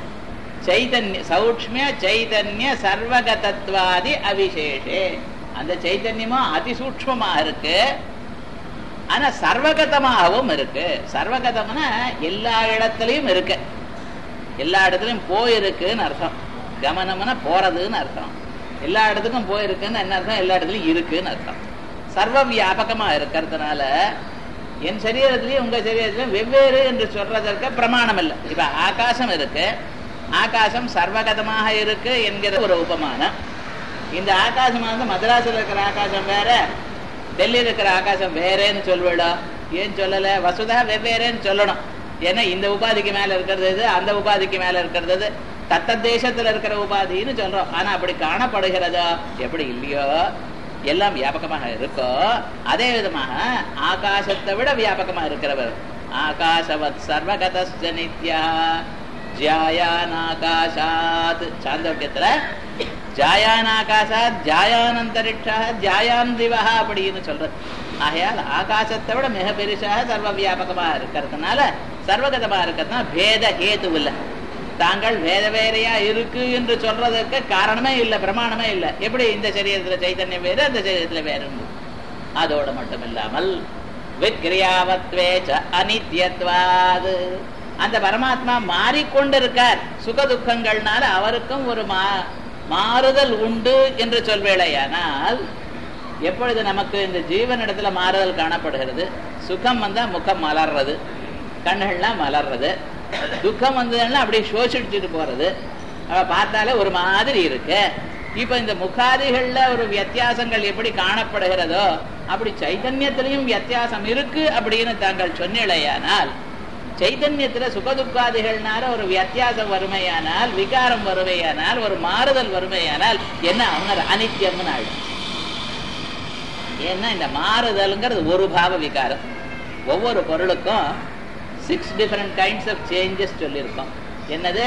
சைதன்ய சௌக்ஷ்மிய சைதன்ய சர்வகதத்வாதி அவிசேஷே, அந்த சைத்தன்யமும் அதிசூக்ஷ்மமா இருக்கு, ஆனா சர்வகதமாகவும் இருக்கு. சர்வகதம்னா எல்லா இடத்துலயும் இருக்கு. எல்லா இடத்துலயும் போயிருக்குன்னு அர்த்தம். கமனம்னா போறதுன்னு அர்த்தம். எல்லா இடத்துக்கும் போயிருக்குன்னு என்ன அர்த்தம்? எல்லா இடத்துலயும் இருக்குன்னு அர்த்தம். சர்வ வியாபகமா இருக்கிறதுனால என் சரீரத்திலயும் உங்க சரீரத்திலயும் வெவ்வேறு என்று சொல்றதற்கு பிரமாணம் இல்லை. இப்ப ஆகாசம் இருக்கு, ஆகாசம் சர்வகதமாக இருக்கு என்கிற ஒரு உபமானம். இந்த ஆகாசமானது மദ്രാസിல் இருக்கிற ஆகாசம் வேற, டெல்லியில் இருக்கிற ஆகாசம் வேறேன்னு சொல்லுவிடா. ஏன் சொல்லல? வசுதா வெவ்வேறேன்னு சொல்லணும். ஏன்னா இந்த உபாதிக்கு மேல இருக்கிறது இது, அந்த உபாதிக்கு மேல இருக்கிறது தத்த தேசத்துல இருக்கிற உபாதின்னு சொல்றோம். ஆனா அப்படி காணப்படுகிறதோ எப்படி இல்லையோ, எல்லாம் வியாபகமாக இருக்கோ அதே விதமாக ஆகாசத்தை விட வியாபகமா இருக்கிறவர் ஆகாசவத் சர்வகதஸ்ச நித்யா ஜாயானாகாசாத். சாந்தோக்கியத்துல ஜாயானாகாசாத் ஜாயானந்தரிக்ஷா ஜாயான் திவா அப்படின்னு சொல்றது. ஆகையால் ஆகாசத்தை விட மிக பெருசாக சர்வ வியாபகமா இருக்கிறதுனால சர்வகதமா இருக்கிறதுனால பேத ஹேது இல்லை. தாங்கள் வேத வேறையா இருக்கு என்று சொல்றதுக்கு காரணமே இல்லை, பிரமாணமே இல்லை. எப்படி இந்த சரீரத்துல சைத்தன்யம் வேறு, அந்த சரீரத்துல வேறு. அதோடு மட்டும் இல்லாமல் விக்ரியாவத்வேச்ச அனித்யத்வாது, அந்த பரமாத்மா மாறிக்கொண்டிருக்கார். சுக துக்கங்கள்னால அவருக்கும் ஒரு மாறுதல் உண்டு என்று சொல்வேளையானால், எப்பொழுது நமக்கு இந்த ஜீவனிடத்துல மாறுதல் காணப்படுகிறது, சுகம் வந்தா முகம் மலர்றது, கண்கள்லாம் மலர்றது, துக்கம் வந்ததுன்னா அப்படியே சோசிச்சுட்டு போறது, அவ பார்த்தாலே ஒரு மாதிரி இருக்கு. இப்ப இந்த முகாதிகள்ல ஒரு வித்தியாசங்கள் எப்படி காணப்படுகிறதோ அப்படி சைத்தன்யத்திலையும் வித்தியாசம் இருக்கு அப்படின்னு தாங்கள் சொன்னீழையானால், சைத்தன்யத்துல சுகதுக்காதிகள்னால ஒரு வித்தியாசம் வறுமையானால், விகாரம் வருமையானால், ஒரு மாறுதல் வருமையானால் என்ன அவங்க அனித்தியம்னு ஆயிடும். ஏன்னா இந்த மாறுதல்ங்கிறது ஒரு பாவ விகாரம். ஒவ்வொரு பொருளுக்கும் 6 different kinds of changes சொல்லியிருக்கோம். என்னது?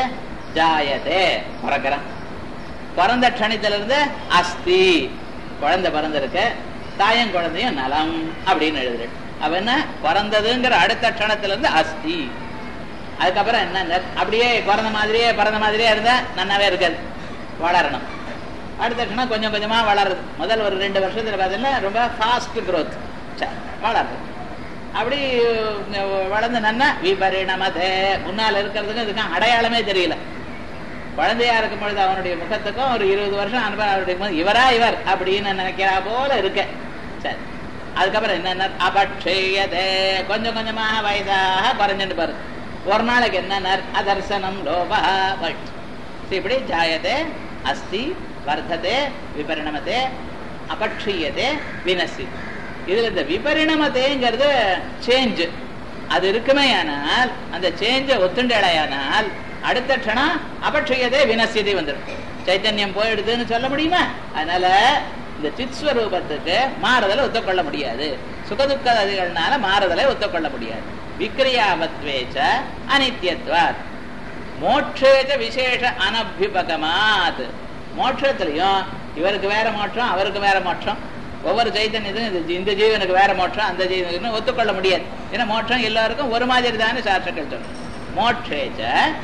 ஜாயதே, பிறக்கிறான். பிறந்த க்ஷணத்திலிருந்து அஸ்தி, குழந்தை பிறந்திருக்கு, தாயும் குழந்தையும் நலம் அப்படின்னு எழுதுறேன். அவ என்ன பிறந்ததுங்கிற அடுத்த க்ஷணத்திலிருந்து அஸ்தி. அதுக்கப்புறம் என்ன, அப்படியே பிறந்த மாதிரியே இருந்தா நன்னாவே இருக்காது, வளரணும். அடுத்த க்ஷணம் கொஞ்சம் கொஞ்சமா வளருது. முதல் ஒரு 2 வருஷத்துல பார்த்தீங்கன்னா ரொம்ப ஃபாஸ்ட் growth, வளருது. அப்படி வளர்ந்து நன்னா விபரிணமதே, முன்னால் இருக்கிறதுக்கு இதுக்கும் அடையாளமே தெரியல. குழந்தையா இருக்கும் பொழுது அவனுடைய முகத்துக்கும் ஒரு 20 வருஷம் அனுபவம் இவரா இவர் அப்படின்னு நினைக்கிறா போல இருக்க. சரி, அதுக்கப்புறம் என்ன அபட்சயதே, கொஞ்சம் கொஞ்சமாக வயதாக குறைஞ்சுட்டு பாரு. ஒரு நாளைக்கு என்ன அதர்சனம் லோபா பட், இப்படி ஜாயதே அஸ்தி வர்த்ததே விபரிணமதே அபட்சியதே வினசி. இதுல இந்த விபரிணமத்தைங்கிறது சேஞ்ச், அது இருக்குமே. ஆனால் அந்த சேஞ்ச ஒத்துண்டேடையானால் அடுத்த க்ஷணம் அபட்சியதே வினசியதை வந்துடும். சைத்தன்யம் போயிடுதுன்னு சொல்ல முடியுமா? அதனால இந்த சித்ஸ்வரூபத்துக்கு மாறுதலை ஒத்துக்கொள்ள முடியாது, சுகதுக்கதிகள்னால மாறுதலை ஒத்துக்கொள்ள முடியாது. விக்ரியாவத்வேச்ச அனித்யத்வாத் மோட்சேச்ச விசேஷ அனபியுபகமாத். மோட்சத்திலையும் இவருக்கு வேற மோட்சம், அவருக்கு வேற மோட்சம், ஒவ்வொரு சைத்தன்யத்துக்கும் இந்த ஜீவனுக்கு வேற மோட்சம், அந்த ஜீவனுக்கு ஒத்துக்கொள்ள முடியாது. ஏன்னா மோட்சம் எல்லாருக்கும் ஒரு மாதிரி தானே சாஸ்திரங்கள் சொல்லும். மோட்சேச்ச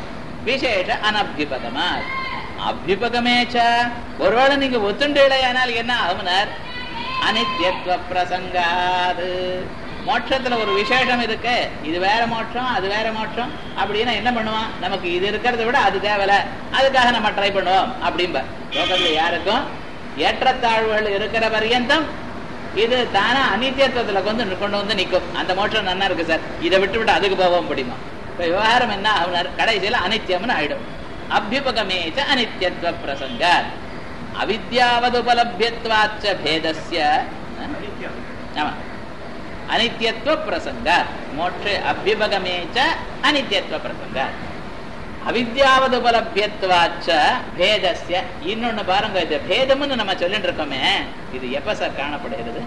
விசேஷ அனபியுபகமா அபியுபகமேச்ச, ஒருவேளை நீங்க ஒத்துண்டேலையானால் என்ன ஆகுனார்? அனித்யத்வ பிரசங்காது. மோட்சத்துல ஒரு விசேஷம் இருக்கு, இது வேற மோட்சம் அது வேற மோட்சம் அப்படின்னா என்ன பண்ணுவான்? நமக்கு இது இருக்கிறத விட அது தேவையில்ல, அதுக்காக நம்ம ட்ரை பண்ணுவோம் அப்படிம்ப. லோகத்துல யாருக்கும் ஏற்றத்தாழ்வுகள் இருக்கிற பரியந்தம் இது தானா அனித்தியத்துவத்துல கொண்டு வந்து நிற்கும். அந்த மோட்சம் நல்லா இருக்கு சார், இதை விட்டு அதுக்கு போவோம் முடியுமா? இப்ப விவகாரம் என்ன ஆகுனார்? கடைசியில அனித்தியம்னு ஆயிடும். அபியுபகமேச்ச அனித்யத்வ பிரசங்க அவித்யாவதுபலப்யத்வாச்ச பேதஸ்ய. ஆமா, அனித்யத்வ பிரசங்க மோட்ச அபியுபகமேச்ச அனித்யத்வ பிரசங்க அவித்யாவதுபலப்யத்வாச்ச பேதஸ்ய. இன்னொன்னு பாருங்க, இது பேதம்னு நம்ம சொல்லிட்டு இருக்கோமே, இது எப்ப சார் காணப்படுகிறது?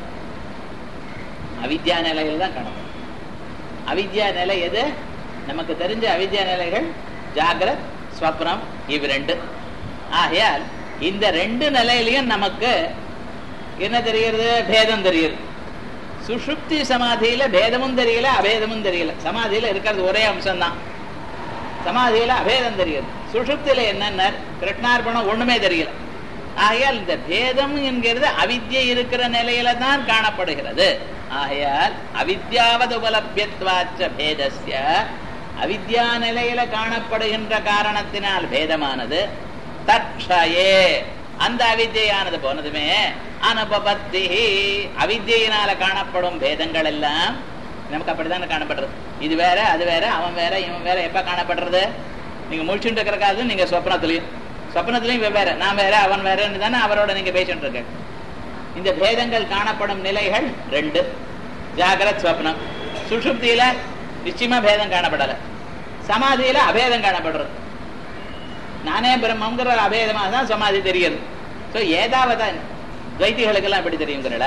அவித்யா நிலையில் தான் காணப்படும். அவித்யா நிலை எது? நமக்கு தெரிஞ்ச அவித்யா நிலைகள் ஜாகிரத் ஸ்வப்னம், இவ் 2. ஆகையால் இந்த 2 நிலையிலையும் நமக்கு என்ன தெரிகிறது? பேதம் தெரியுது. சுஷுப்தி சமாதியில பேதமும் தெரியல, அபேதமும் தெரியல. சமாதியில இருக்கிறது ஒரே அம்சம்தான், சமாதியில அபேதம் தெரியுது. சுஷுப்தியில என்னென்ன கிருஷ்ணார்பணம் ஒண்ணுமே தெரியல. ஆகையால் இந்த பேதம் என்கிறது அவித்யை இருக்கிற நிலையில தான் காணப்படுகிறது. ஆகையால் அவித்யாவது உபலப்யத்வாச்ச பேதஸ்ய அவித்யா நிலையில காணப்படுகின்ற காரணத்தினால் பேதமானது தட்சயே அந்த அவித்யானது போனதுமே அனுபபத்தி அவித்யினால காணப்படும் பேதங்கள் எல்லாம் நமக்கு அப்படித்தானே காணப்படுறது. இது வேற அது வேற, அவன் வேற இவன் வேற எப்ப காணப்படுறது? நீங்க முடிச்சுட்டு இருக்கிற காலத்துல நீங்க சொப்னத்திலையும் வெவ்வேற, நான் வேற அவன் வேறன்னு தானே அவரோட நீங்க பேசிட்டு இருக்க. இந்த பேதங்கள் காணப்படும் நிலைகள் ரெண்டு, ஜாகிரத் ஸ்வப்னம். சுஷுப்தியில நிச்சயமா பேதம் காணப்படல, சமாதியில அபேதம் காணப்படுறது. நானே பிரம்மங்கிற அபேதமாக தான் சமாதி தெரியுது. ஸோ ஏதாவதான் துவைத்திகளுக்கெல்லாம் எப்படி தெரியுங்கிறல,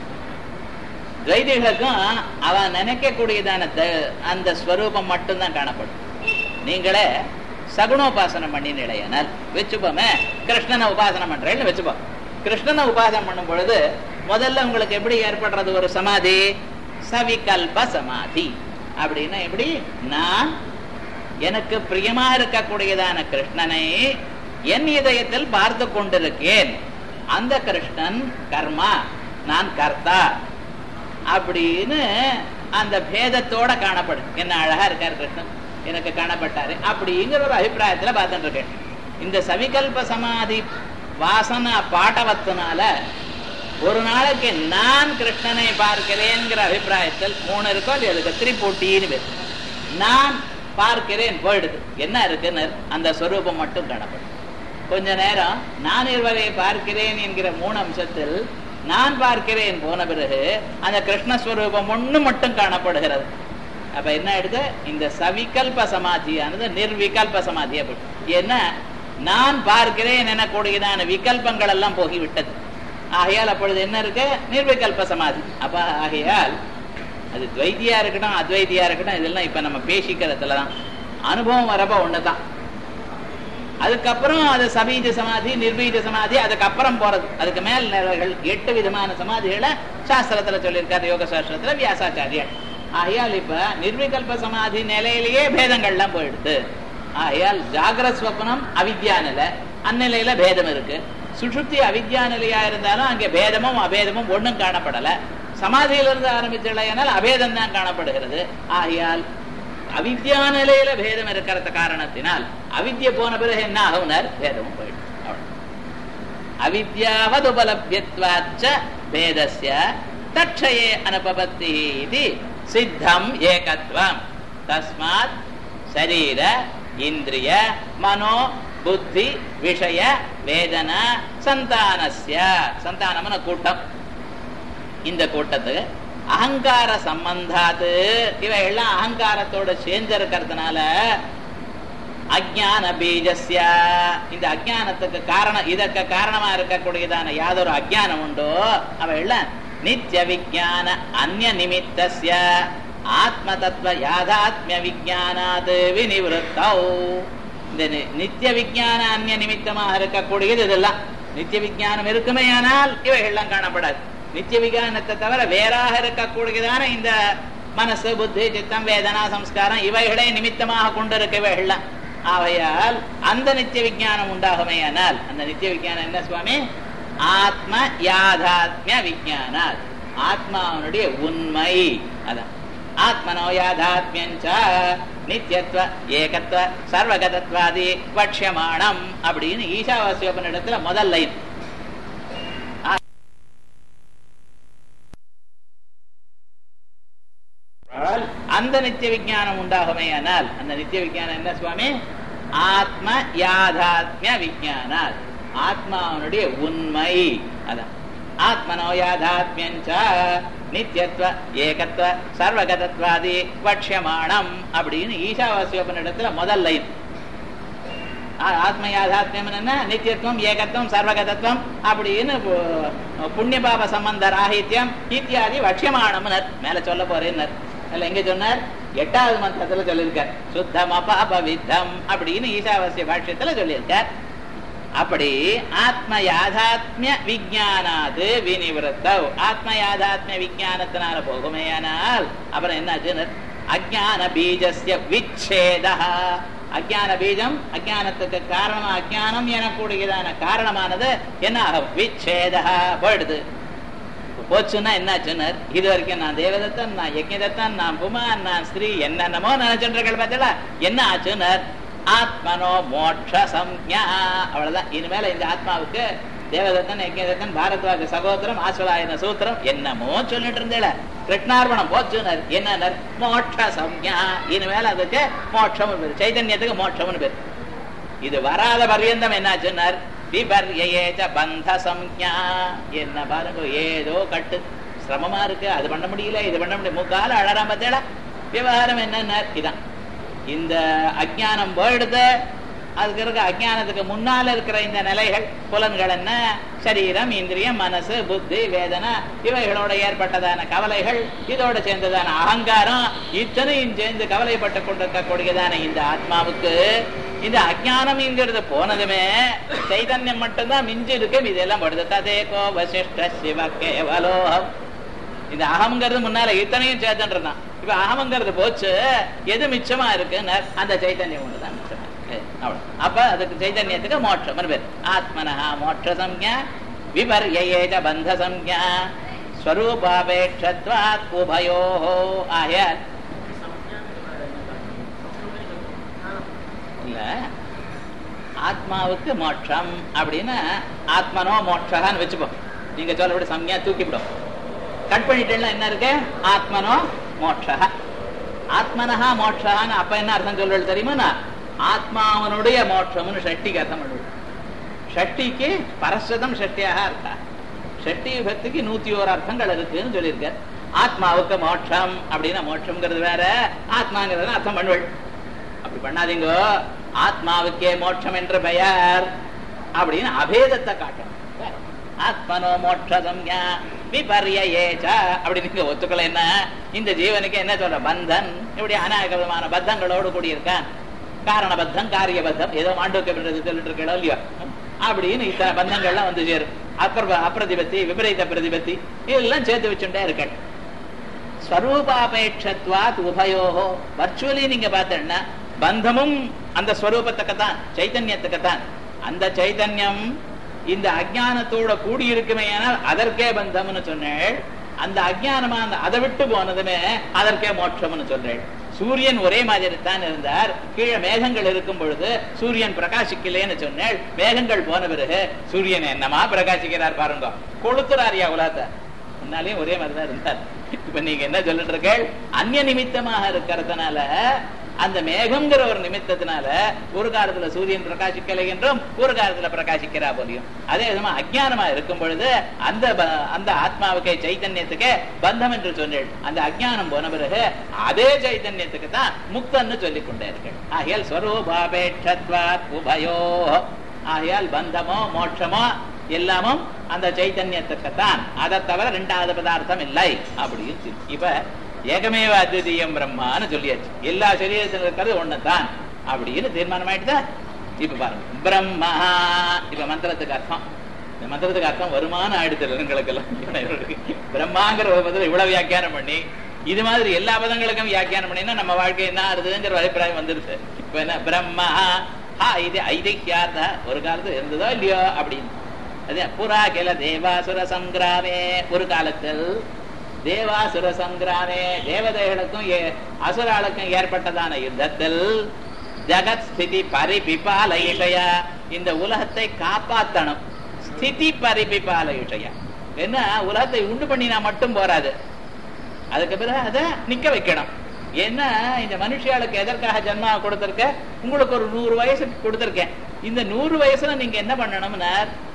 துவைதிகளுக்கும் அவன் நினைக்கக்கூடியதான அந்த ஸ்வரூபம் மட்டும்தான் காணப்படும். நீங்களே சகுணோபாசனம் பண்ணினால் வச்சுப்போமே, கிருஷ்ணனை உபாசனம் பண்றேன்னு வச்சுப்போம். கிருஷ்ணனை உபாசனம் பண்ணும் பொழுது முதல்ல உங்களுக்கு எப்படி ஏற்படுறது ஒரு சமாதி? சவிகல்ப சமாதி. அப்படின்னா எப்படி? நான் எனக்கு பிரியமா இருக்கக்கூடியதான கிருஷ்ணனை என் இதயத்தில் பார்த்து கொண்டிருக்கேன். அந்த கிருஷ்ணன் கர்மா, நான் கர்த்தா அப்படின்னு அந்த பேதத்தோட காணப்படும். என்ன அழகா இருக்காரு கிருஷ்ணன், எனக்கு காணப்பட்டாரு அப்படிங்கிற ஒரு அபிப்பிராயத்துல பார்த்துட்டு இருக்கேன். இந்த சவிகல்ப சமாதி வாசன பாட்டவத்தினால ஒரு நாளைக்கு நான் கிருஷ்ணனை பார்க்கிறேன்கிற அபிப்பிராயத்தில் 3 இருக்கோ இல்லையா, அதுக்கு திரிபோட்டின்னு பேர். நான் பார்க்கிறேன் போயிடுது, என்ன இருக்குன்னு அந்த ஸ்வரூபம் மட்டும் காணப்படும். கொஞ்ச நேரம் நான் இருவரை பார்க்கிறேன் என்கிற 3 அம்சத்தில் நான் பார்க்கிறேன் போன பிறகு அந்த கிருஷ்ணஸ்வரூபம் ஒண்ணு மட்டும் காணப்படுகிறது. அப்ப என்ன ஆயிடுது? இந்த சவிகல்ப சமாதியானது நிர்விகல்ப சமாதியா போயிட்டு. ஏன்னா நான் பார்க்கிறேன் எனக்கூடியதான விகல்பங்கள் எல்லாம் போகிவிட்டது. ஆகையால் அப்பொழுது என்ன இருக்கு? நிர்விகல்ப சமாதி. அப்ப ஆகையால் அது துவைத்தியா இருக்கட்டும் அத்வைத்தியா இருக்கட்டும், இதெல்லாம் இப்ப நம்ம பேசிக்கிறதுலதான் அனுபவம் வரப்ப ஒண்ணுதான். அதுக்கப்புறம் அது சபீஜ சமாதி, நிர்பீஜ சமாதி, அதுக்கப்புறம் போறது. அதுக்கு மேல் நிலைகள் 8 விதமான சமாதிகளை சாஸ்திரத்துல சொல்லியிருக்காரு, யோக சாஸ்திரத்துல வியாசாச்சாரியர். ஆகையால் இப்ப நிர்விகல்ப சமாதி நிலையிலேயே பேதங்கள்லாம் போயிடுது. ஆகையால் ஜாகிரத் ஸ்வப்னம் அவித்யா நிலை, அந்நிலையில பேதம் இருக்கு. சுஷுப்தி அவித்யா நிலையா இருந்தாலும் அங்கே பேதமும் அபேதமும் ஒண்ணும் காணப்படல. சமாதியிலிருந்து ஆரம்பிச்சனால் அபேதம் தான் காணப்படுகிறது. ஆகையால் அவித்யா நிலையில பேதம் இருக்கிற காரணத்தினால் அவித்யா போன பிறகு என்ன ஆகுனர்? பேதமும் போயிடும். அவித்யாவது உபலப்யத்வாச்ச பேதஸ்ய தட்சயே அனுபபத்தி இது சித்தம் ஏகத்வம். தஸ்மாத் சரீர இந்திரிய மனோ புத்தி விஷய வேதன சந்தானஸ்ய, சந்தானம்னு கூட்டம், இந்த கூட்டத்துக்கு அகங்கார சம்பந்தாது இவை எல்லாம் அகங்காரத்தோட சேர்ந்திருக்கிறதுனால அஜ்ஞான பீஜஸ்ய, இந்த அஜ்ஞானத்துக்கு காரணம், இதற்கு காரணமா இருக்கக்கூடியதான யாதொரு அஜ்ஞானம் உண்டோ அவை எல்லாம் நித்திய விஞ்ஞான அந்நிய நிமித்தஸ்ய ஆத்ம தத்துவ யாதாத்மிய விஞ்ஞானாது விநிவృத்தௌ. இந்த நித்திய விஞ்ஞான அந்நிய நிமித்தமாக இருக்கக்கூடியது இதெல்லாம். நித்திய விஞ்ஞானம் இருக்குமே ஆனால் இவைகள்லாம் காணப்படாது. நித்திய விஞ்ஞானத்தை தவிர வேறாக இருக்கக்கூடியதான இந்த மனசு புத்தி சித்தம் வேதனா சம்ஸ்காரம் இவைகளை நிமித்தமாக கொண்டிருக்கவைகள்லாம். ஆகையால் அந்த நித்திய விஞ்ஞானம் உண்டாகுமே ஆனால் அந்த நித்திய விஞ்ஞானம் என்ன சுவாமி? ஆத்ம யாதாத்மிய விஞ்ஞானம், ஆத்மாவனுடைய உண்மை. அதான் ஆத்மனோ யாதாத்மியஞ்ச நித்தியத்துவ ஏகத்துவ சர்வகதத்வாதி வக்ஷ்யமாணம் அப்படின்னு ஈசாவாஸ்யோபனிடத்துல முதல் லைன். அந்த நித்திய விஞ்ஞானம் உண்டாகுமே ஆனால் அந்த நித்திய விஞ்ஞானம் என்ன சுவாமி? ஆத்ம யாதாத்மிய விஞ்ஞானம், ஆத்மாவனுடைய உண்மை. அதான் ஆத்மனோ யாதாத்மியஞ்ச நித்தியத்துவ ஏகத்துவ சர்வகதத்வாதி வக்ஷ்யமாணம் அப்படின்னு ஈசாவாஸ்யோபனிடத்துல முதல் லைன். ஆத்ம யாதாத்மியம் என்ன? நித்தியத்துவம் ஏகத்துவம் சர்வகதத்துவம் அப்படின்னு புண்ணிய பாப சம்பந்த ராகித்யம் இத்தியாதி வக்ஷ்யமாணம் மேல சொல்ல போறேன். எங்க சொன்னார்? 8வது மந்திரத்துல சொல்லியிருக்கார். சுத்தம் அபாபவித்தம் அப்படின்னு ஈசாவாஸ்ய பாஷ்யத்துல சொல்லியிருக்கார். அப்படி ஆத்ம யாதாத்மிய விஞ்ஞானாது விநிவృத்தௌ, ஆத்ம யாதாத்மிய விஞ்ஞானத்தினால போகுமேயானால் அப்புறம் என்னாச்சு? அஜ்ஞான பீஜஸ்ய விச்சேதः. அஜ்ஞான பீஜம், அஜ்ஞானத்துக்கு காரணமா அஜ்ஞானம் எனக்கூடியதான காரணமானது என்ன ஆகும்? விச்சேதः போயிடுது. போச்சுன்னா என்னாச்சுன்னார், இது வரைக்கும் நான் தேவதத்தன், நான் யஜ்ஞதத்தன், நான் புமான், நான் ஸ்திரீ என்னென்னமோ நினைச்சுட்டு பார்த்தல, என்ன ஆச்சுன்னார், ஆத்மனோ மோட்ச சம்ஞா. அவ்வளவுதான். இனிமேல இந்த ஆத்மாவுக்கு தேவதத்தன், யஜ்ஞதத்தன், பாரத்வாஜ சகோதரம், ஆஸ்வலாயன சூத்திரம் என்னமோ சொல்லிட்டு இருந்தேல, கிருஷ்ணார்பணம் போச்சுனர். என்ன மோட்ச சம்ஞா, இனிமேல அதுக்கு மோட்சம் பேரு, சைதன்யத்துக்கு மோட்சம்னு பேரு. இது வராத பர்யந்தம் என்னாச்சுன்னார், விபர்யேஜ பந்த சம்ஞா. என்ன பாருங்க, ஏதோ கட்டு சிரமமா இருக்கு, அது பண்ண முடியல, இது பண்ண முடியல, முக்கால அழறாம பார்த்தேடா. விவகாரம் என்னன்னா இதான், இந்த அஜ்ஞானம் போயிடுது. அதுக்கு இருக்க அஜ்ஞானத்துக்கு முன்னால இருக்கிற இந்த நிலைகள், புலன்கள் என்ன, சரீரம், இந்திரியம், மனசு, புத்தி, வேதனை, இவைகளோட ஏற்பட்டதான கவலைகள், இதோட சேர்ந்ததான அகங்காரம், இத்தனையும் சேர்ந்து கவலைப்பட்டு கொண்டிருக்கக்கூடியதான இந்த ஆத்மாவுக்கு இந்த அஜ்ஞானம்ங்கிறது போனதுமே சைதன்யம் மட்டும்தான் மிஞ்சி இருக்கு. இதெல்லாம் படுது. ததேகோ வசிஷ்ட சிவ கேவலோகம். இந்த அகம்ங்கிறது முன்னால இத்தனையும் சேர்த்துன்றான். இப்ப அகம்ங்கிறது போச்சு, எது மிச்சமா இருக்குன்னு அந்த சைதன்யம் ஒண்ணுதான் மிச்சமா இருக்கு. அவ்வளவு. அப்ப அதுக்கு சைதன்யத்துக்கு மோட்சம் பேர். ஆத்மனஹா மோட்ச சம்ஞா விபர்யேஜ பந்த சம்ஞா ஸ்வரூபாபேட்சத்வாத் உபயோஹோ. ஆயால் இல்ல, ஆத்மாவுக்கு மோட்சம் அப்படின்னா ஆத்மனோ மோட்சகான்னு வச்சுப்போம். நீங்க சொல்லபடி சம்ஞா தூக்கிவிடும், கட் பண்ணிட்டேன்னா என்ன இருக்கு, ஆத்மனோ மோட்சக. ஆத்மனஹா மோட்சகான்னு அப்ப என்ன அர்த்தம் சொல்றது தெரியுமா, ஆத்மாவனுடைய மோட்சம்னு ஷஷ்டிக்கு அர்த்தம் பண்ணுவோம். ஷஷ்டிக்கு பரஸ்வதம் ஷஷ்டியாக இருக்கா, ஷஷ்டி விபக்திக்கு 101 அர்த்தங்கள் இருக்குன்னு சொல்லியிருக்க. ஆத்மாவுக்கு மோட்சம் அப்படின்னா மோட்சம்ங்கிறது வேற, ஆத்மாங்கிறது அர்த்தம் பண்ணுவள். அப்படி பண்ணாதீங்க. ஆத்மாவுக்கே மோட்சம் என்ற பெயர் அப்படின்னு அபேதத்தை காட்டும். ஆத்மனோ மோட்ச சம்ஞா விபர்யேஜ அப்படி நீங்க ஒத்துக்கல. என்ன இந்த ஜீவனுக்கு என்ன சொல்ற, பந்தன், இப்படி அநேக விதமான பத்தங்களோடு கூடியிருக்கான். காரணபத்தம், காரியபத்தம், ஏதோ மாண்டூக்க சொல்லிட்டு இருக்கோ இல்லையோ, அப்படின்னு இத்தனை பந்தங்கள்லாம் வந்து சேரும். அப்பிரதிபத்தி, விபரீத பிரதிபத்தி, இதெல்லாம் சேர்த்து வச்சுட்டே இருக்க. ஸ்வரூபாபேட்சத்வாத் உபயோகோ. வர்ச்சுவலி நீங்க பார்த்தேன்னா பந்தமும் அந்த ஸ்வரூபத்துக்குத்தான், சைத்தன்யத்துக்குத்தான். அந்த சைத்தன்யம் இந்த அஜ்ஞானத்தோட கூடியிருக்குமே, ஆனால் அதற்கே பந்தம்னு சொன்னேன். அந்த அஜ்ஞானமா அதை விட்டு போனதுமே அதற்கே மோட்சம்னு சொல்றேன். சூரியன் ஒரே மாதிரி தான் இருந்தார், கீழே மேகங்கள் இருக்கும் பொழுது சூரியன் பிரகாசிக்கலேன்னு சொன்னேன். மேகங்கள் போன பிறகு சூரியன் என்னமா பிரகாசிக்கிறார் பாருங்க, கொளுத்துறாரியா உலகத்தை. முன்னாலேயும் ஒரே மாதிரிதான் இருந்தார். இப்ப நீங்க என்ன சொல்லிட்டு இருக்க, அந்நிய நிமித்தமாக இருக்கிறதுனால, அந்த மேகம்ங்கிற ஒரு நிமித்தத்தினால ஒரு காலத்துல சூரியன் பிரகாசிக்கலை என்றும் ஒரு காலத்துல பிரகாசிக்கிறா போலியும். அதே விதமா அஜ்ஞானமா இருக்கும் பொழுது அந்த ஆத்மாவுக்கே சைத்தன்யத்துக்கே பந்தம் என்று சொன்னேன். அந்த அஜ்ஞானம் போன பிறகு அதே சைத்தன்யத்துக்கு தான் முக்தன்னு சொல்லிக் கொண்டே இருக்கு. ஆகையால் ஸ்வரூபாபேட்சத்வாத் உபயோ. ஆகையால் பந்தமோ மோட்சமோ எல்லாமும் அந்த சைத்தன்யத்துக்குத்தான், அதை தவிர ரெண்டாவது பதார்த்தம் இல்லை அப்படின்னு. இப்ப ஏகமேவ அத்விதீயம் பிரம்மான்னு சொல்லியாச்சு. எல்லா சரீரத்தில் இருக்கிறது ஒண்ணுதான் அப்படின்னு தீர்மானம் ஆயிட்டுதா. இப்ப பாருங்க, பிரம்மா. இப்ப மந்திரத்துக்கு அர்த்தம், இந்த மந்திரத்துக்கு அர்த்தம் வருமான ஆயிடுச்சு எங்களுக்கு எல்லாம். பிரம்மாங்கிற ஒரு பதத்தை இவ்வளவு வியாக்கியானம் பண்ணி, இது மாதிரி எல்லா பதங்களுக்கும் வியாக்கியானம் பண்ணினா நம்ம வாழ்க்கை என்ன ஆறுதுங்கிற அபிப்பிராயம் வந்துருச்சு. இப்ப என்ன பிரம்மா இது ஐதிஹ்யார்த்த, ஒரு காலத்து இருந்ததோ இல்லையோ அப்படின்னு. அது புறா கில தேவாசுர சங்கிராமே, ஒரு காலத்தில் தேவாசுர சங்கிராமே, தேவதைகளுக்கும் அசுராளுக்கும் ஏற்பட்டதான யுத்தத்தில் ஜகத் ஸ்திதி பரிபிபாலயிஷய, இந்த உலகத்தை காப்பாற்றணும். ஸ்திதி பரிபிபாலயிஷய என்ன, உலகத்தை உண்டு பண்ணினா மட்டும் போராது, அதுக்கு பிறகு அதை நிக்க வைக்கணும். என்ன, இந்த மனுஷியாளுக்கு எதற்காக ஜென்மா கொடுத்திருக்க, உங்களுக்கு ஒரு 100 வயசு கொடுத்திருக்கேன். இந்த 100 வயசுல நீங்க என்ன பண்ணணும்னா,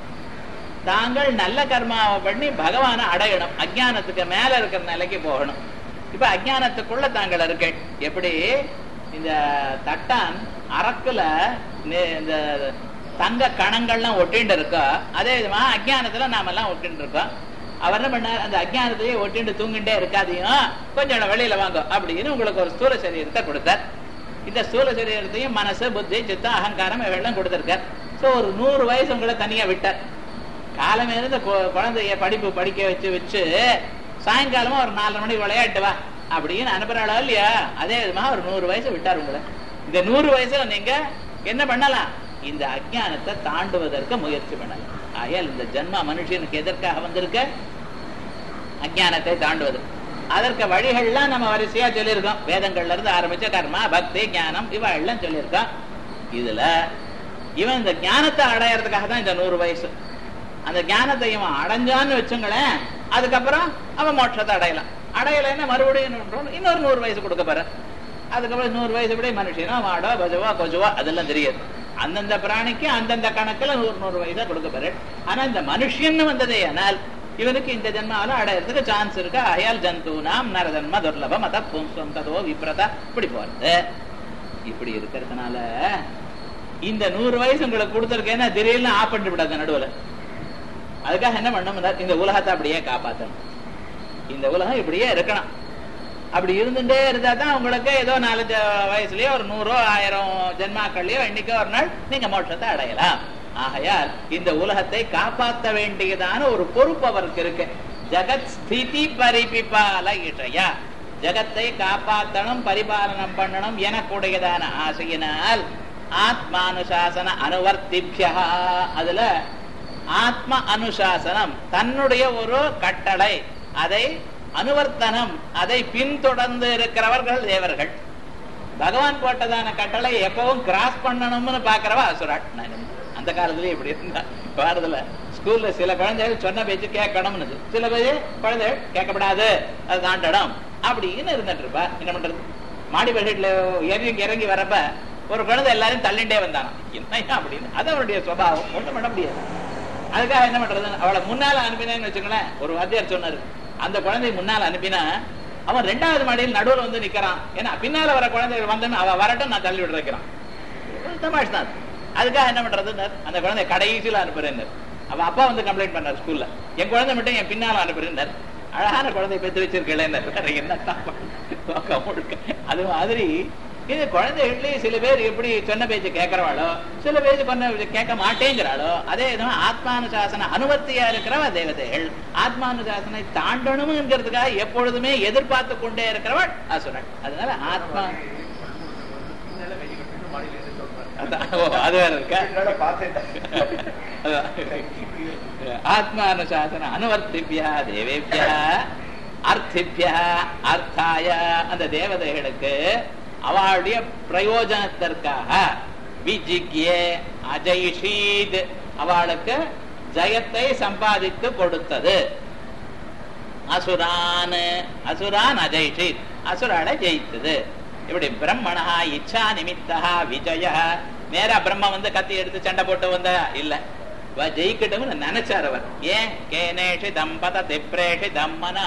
தாங்கள் நல்ல கர்மாவை பண்ணி பகவானை அடையணும். அஜ்ஞானத்துக்கு மேல இருக்கிற நிலைக்கு போகணும். இப்ப அஜ்ஞானத்துக்குள்ள தாங்கள் இருக்க, எப்படி இந்த தட்டான் அரக்குல இந்த தங்க கணங்கள்லாம் ஒட்டிண்டு இருக்கோ, அதே விதமா அஜ்ஞானத்துல நாம எல்லாம் ஒட்டிட்டு இருக்கோம். அவர் என்ன பண்ணார், அந்த அஜ்ஞானத்தையே ஒட்டிண்டு தூங்கிட்டே இருக்காதையும் கொஞ்சம் வெளியில வாங்க அப்படின்னு உங்களுக்கு ஒரு ஸ்தூல சரீரத்தை கொடுத்தார். இந்த ஸ்தூல சரீரத்தையும் மனசு, புத்தி, சித்தம், அகங்காரம் இவெல்லாம் கொடுத்திருக்கார். சோ ஒரு 100 வயசு உங்களை தனியா விட்டார். காலமே இருந்து குழந்தைய படிக்க வச்சு சாயங்காலமா ஒரு 4:30 மணிக்கு விளையாட்டு வா அப்படின்னு அனுப்புறாளா இல்லையா, அதே விதமா ஒரு 100 வயசு விட்டார் உங்களை. இந்த 100 வயசுல நீங்க என்ன பண்ணலாம், இந்த அஜ்ஞானத்தை தாண்டுவதற்கு முயற்சி பண்ணலாம். ஆகையால் இந்த ஜென்மா மனுஷனுக்கு எதற்காக வந்திருக்க, அஜானத்தை தாண்டுவது. அதற்கு வழிகள்லாம் நம்ம வரிசையா சொல்லியிருக்கோம். வேதங்கள்ல இருந்து ஆரம்பிச்ச கர்மா, பக்தி, ஞானம் இவ எல்லாம் சொல்லியிருக்கோம். இதுல இவன் இந்த ஞானத்தை அடையறதுக்காக தான் இந்த 100 வயசு. அந்த ஞானத்தை இவன் அடைஞ்சான்னு வச்சுங்களேன், அதுக்கப்புறம் அவன் மோட்சத்தை அடையலாம். அடையலைன்னா மறுபடியும் இன்னொரு 100 வயசு கொடுக்க போற. அதுக்கப்புறம் 100 வயசு விட மனுஷனோ மாடோ பஜவா கொஜுவா அதெல்லாம் தெரியாது. அந்தந்த பிராணிக்கு அந்தந்த கணக்குல 100 வயசா கொடுக்க போற. ஆனா இந்த மனுஷன்னு வந்ததே ஆனால் இவனுக்கு இந்த ஜென்மாவில அடையறதுக்கு சான்ஸ் இருக்கு. அயால் ஜந்தூனாம் நரஜன்ம துர்லபம் அத பும்சம் ததோ விப்ரதா இப்படி போறது. இப்படி இருக்கிறதுனால இந்த 100 வயசு உங்களுக்கு கொடுத்துருக்கேன்னா திடீர்னு ஆஃப் பண்ணி விடாது நடுவுல. அதுக்காக என்ன பண்ணணும், இந்த உலகத்தை அப்படியே காப்பாற்றணும். இந்த உலகம் இப்படியே இருக்கணும். அப்படி இருந்துட்டே இருந்தா தான் உங்களுக்கு ஏதோ 4 வயசுலயோ ஒரு 100 1000 ஜென்மாக்கள்லயோ இன்னைக்கோ ஒரு நாள் நீங்க மோட்சத்தை அடையலாம். ஆகையால் இந்த உலகத்தை காப்பாற்ற வேண்டியதான ஒரு பொறுப்பு அவருக்கு இருக்கு. ஜகத் ஸ்திதி பரிபிபால இஷயா, ஜகத்தை காப்பாற்றணும் பரிபாலனம் பண்ணணும் எனக்கூடியதான ஆசையினால் ஆத்மானுசாசன அனுவர்த்திப்யா, அதுல ஆத்ம அனுசாசனம் தன்னுடைய ஒரு கட்டளை, அதை அனுவர்த்தனம் அதை பின்தொடர்ந்து இருக்கிறவர்கள் தேவர்கள். பகவான் போட்டதான கட்டளை எப்பவும் கிராஸ் பண்ணணும்னு பாக்குறவ அசுராட். அந்த காலத்திலேயே இப்படி இருந்தா பாரதத்துல ஸ்கூல்ல சில குழந்தைகள் சொன்ன பேச்சு கேட்கணும்னு, சில பேர் குழந்தைகள் கேட்கப்படாது அது தாண்டடம் அப்படின்னு இருந்துட்டு இருப்பா. என்ன பண்றது, மாடி படிக்கட்டுல இறங்கி வரப்ப ஒரு குழந்தை எல்லாரும் தள்ளிண்டே வந்தானா என்னையா அப்படின்னு. அது அவனுடைய சுபாவம், ஒன்றும் பண்ண முடியாது. அதுக்காக என்ன பண்றது, அவளை முன்னால அனுப்பினேன்னு வச்சுங்களேன். ஒரு வாத்தியார் சொன்னாரு, அந்த குழந்தை முன்னால அனுப்பினா அவன் 2வது மாடியில் நடுவில் வந்து நிக்கிறான். ஏன்னா பின்னால வர குழந்தைகள் வந்தோம் அவ வரட்டும் நான் தள்ளி விட வைக்கிறான். தமாஷ் தான். அதுக்காக என்ன பண்றது, அந்த குழந்தை கடைசியில அனுப்புறேன். அவ அப்பா வந்து கம்ப்ளைண்ட் பண்ணார் ஸ்கூல்ல, என் குழந்தை மட்டும் என் பின்னால அனுப்புறேன். அழகான குழந்தை பெற்று வச்சிருக்கேன். அது மாதிரி இது குழந்தைகளே சில பேர் எப்படி சொன்ன பேச்சு கேட்கிறவாளோ, சில பேர் கேட்க மாட்டேங்கிறாளோ. அதே ஆத்மானுசாசன அனுவர்த்தியா இருக்கிறவ தேவதைகள். ஆத்மானுசாசனை தாண்டணும் என்கிறதுக்காக எப்பொழுதுமே எதிர்பார்த்து கொண்டே இருக்கிறவள் அசுரன். அதனால ஆத்மா அது வேற இருக்க ஆத்மானுசாசன அனுவர்த்திபியா தேவேபியா அர்த்திபியா அர்த்தாய, அந்த தேவதைகளுக்கு அவளுடைய பிரயோஜனத்திற்காக விஜிக்யே அஜய்ஷீத் அவளுக்கு ஜெயத்தை சம்பாதித்து கொடுத்தது. அசுரான் அஜய்ஷீத் அசுராளை ஜெயித்தது. இப்படி பிரம்மணா இச்சா நிமித்தா விஜய, நேரா பிரம்ம வந்து கத்தி எடுத்து சண்டை போட்டு வந்த இல்ல, ஜெயிக்கட்டும் நினைச்சார் அவர். ஏன் கேனேஷி தம்பத திப்ரேஷி தம்மனா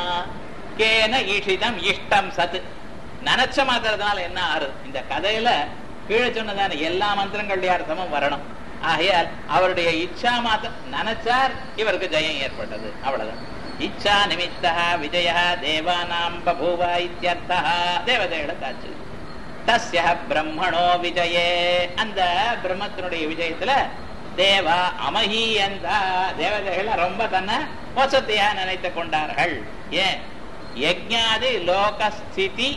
கேன ஈஷிதம் இஷ்டம் சத், நினைச்ச மாத்திரத்தினால என்ன ஆறு. இந்த கதையில கீழே சொன்னதான எல்லா மந்திரங்களுடைய அர்த்தமும் வரணும். ஆகையால் அவருடைய இச்சா மாத்திரம் நினைச்சார், இவருக்கு ஜெயம் ஏற்பட்டது. அவ்வளவுதான். இச்சா நிமித்தா விஜய தேவானாம் பபூவ இத்யர்த்தா, தேவதைகளுக்காச்சு. தஸ்ய பிரம்மணோ விஜயே, அந்த பிரம்மத்தினுடைய விஜயத்துல தேவா அமஹீயந்தா, தேவதைகள் ரொம்ப தன்னை வசதியா நினைத்து கொண்டார்கள். ஏன் யஜ்ஞாதி லோகஸ்திதி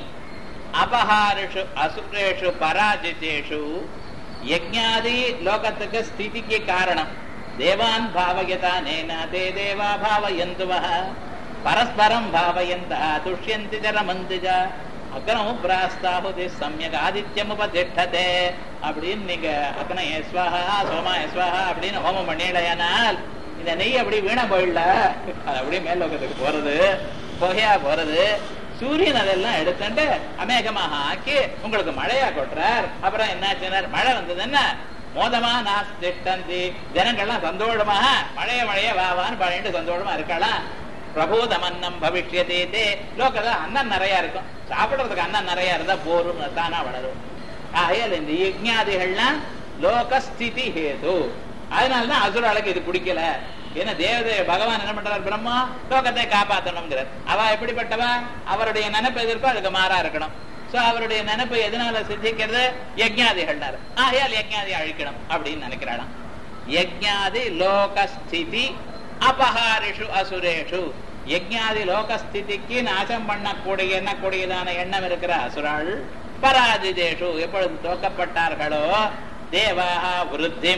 அபஹாரிஷு அசுரேஷு பராஜிதேஷு, யஜ்ஞாதி லோகத்துக்கு ஸ்திதிக்கு காரணம். தேவான் பாவயதா நேன தே தேவா பாவயந்துவஹ பரஸ்பரம் பாவயந்தா துஷ்யந்தி ஜரமந்திஜ அக்னம் பிராஸ்தாஹுதி சம்யக் ஆதித்யம் உபதிஷ்டதே அப்படின்னு நீங்க அக்னய ஸ்வாஹா சோமா ஸ்வாஹா அப்படின்னு ஹோமம் பண்ணிடையானால் இந்த நெய் அப்படி வீணா போயிடல, அது அப்படியே மேல் லோகத்துக்கு போறது, புகையா போறது. சூரியன் அதெல்லாம் எடுத்துட்டு அமேகமாக ஆக்கி உங்களுக்கு மழையா கொட்டுறார். அப்புறம் என்னாச்சுனார், மழை வந்தது என்ன மோதமா நாஸ்தி, ஜனங்கள்லாம் சந்தோஷமாக மழைய வாவான்னு பண்ணிட்டு சந்தோஷமா இருக்கலாம். பிரபூதமன்னம் பவிஷ்யதே, லோகத்துல அன்னம் நிறைய இருக்கும், சாப்பிடுறதுக்கு அன்னம் நிறைய இருந்தா போரும் தானா வளரும். ஆகையால் இந்த யஜ்ஞாதிகள்லாம் லோகஸ்திதி ஹேது. அதனாலதான் அசுராளுக்கு இது பிடிக்கல. ஏன்னா தேவதை பகவான் என்ன பண்றார், பிரம்மா லோகத்தை காப்பாற்றணும்ங்கிறார். அவ எப்படிப்பட்டவா, அவருடைய நினைப்பு எதிர்ப்பா அதுக்கு மாறா இருக்கணும். சோ அவருடைய நினைப்பு எதனால சித்திக்கிறது, யஜ்ஞாதிகள். ஆகையால் யஜ்ஞாதி அழிக்கணும் அப்படின்னு நினைக்கிறாளாம். யஜ்ஞாதி லோகஸ்திதி அபஹாரிஷு அசுரேஷு, யஜ்ஞாதி லோகஸ்திதிக்கு நாசம் பண்ணக்கூடியதான எண்ணம் இருக்கிற அசுராள் பராஜிதேஷு எப்பொழுது தோக்கப்பட்டார்களோ தேவாஹ விருத்திம்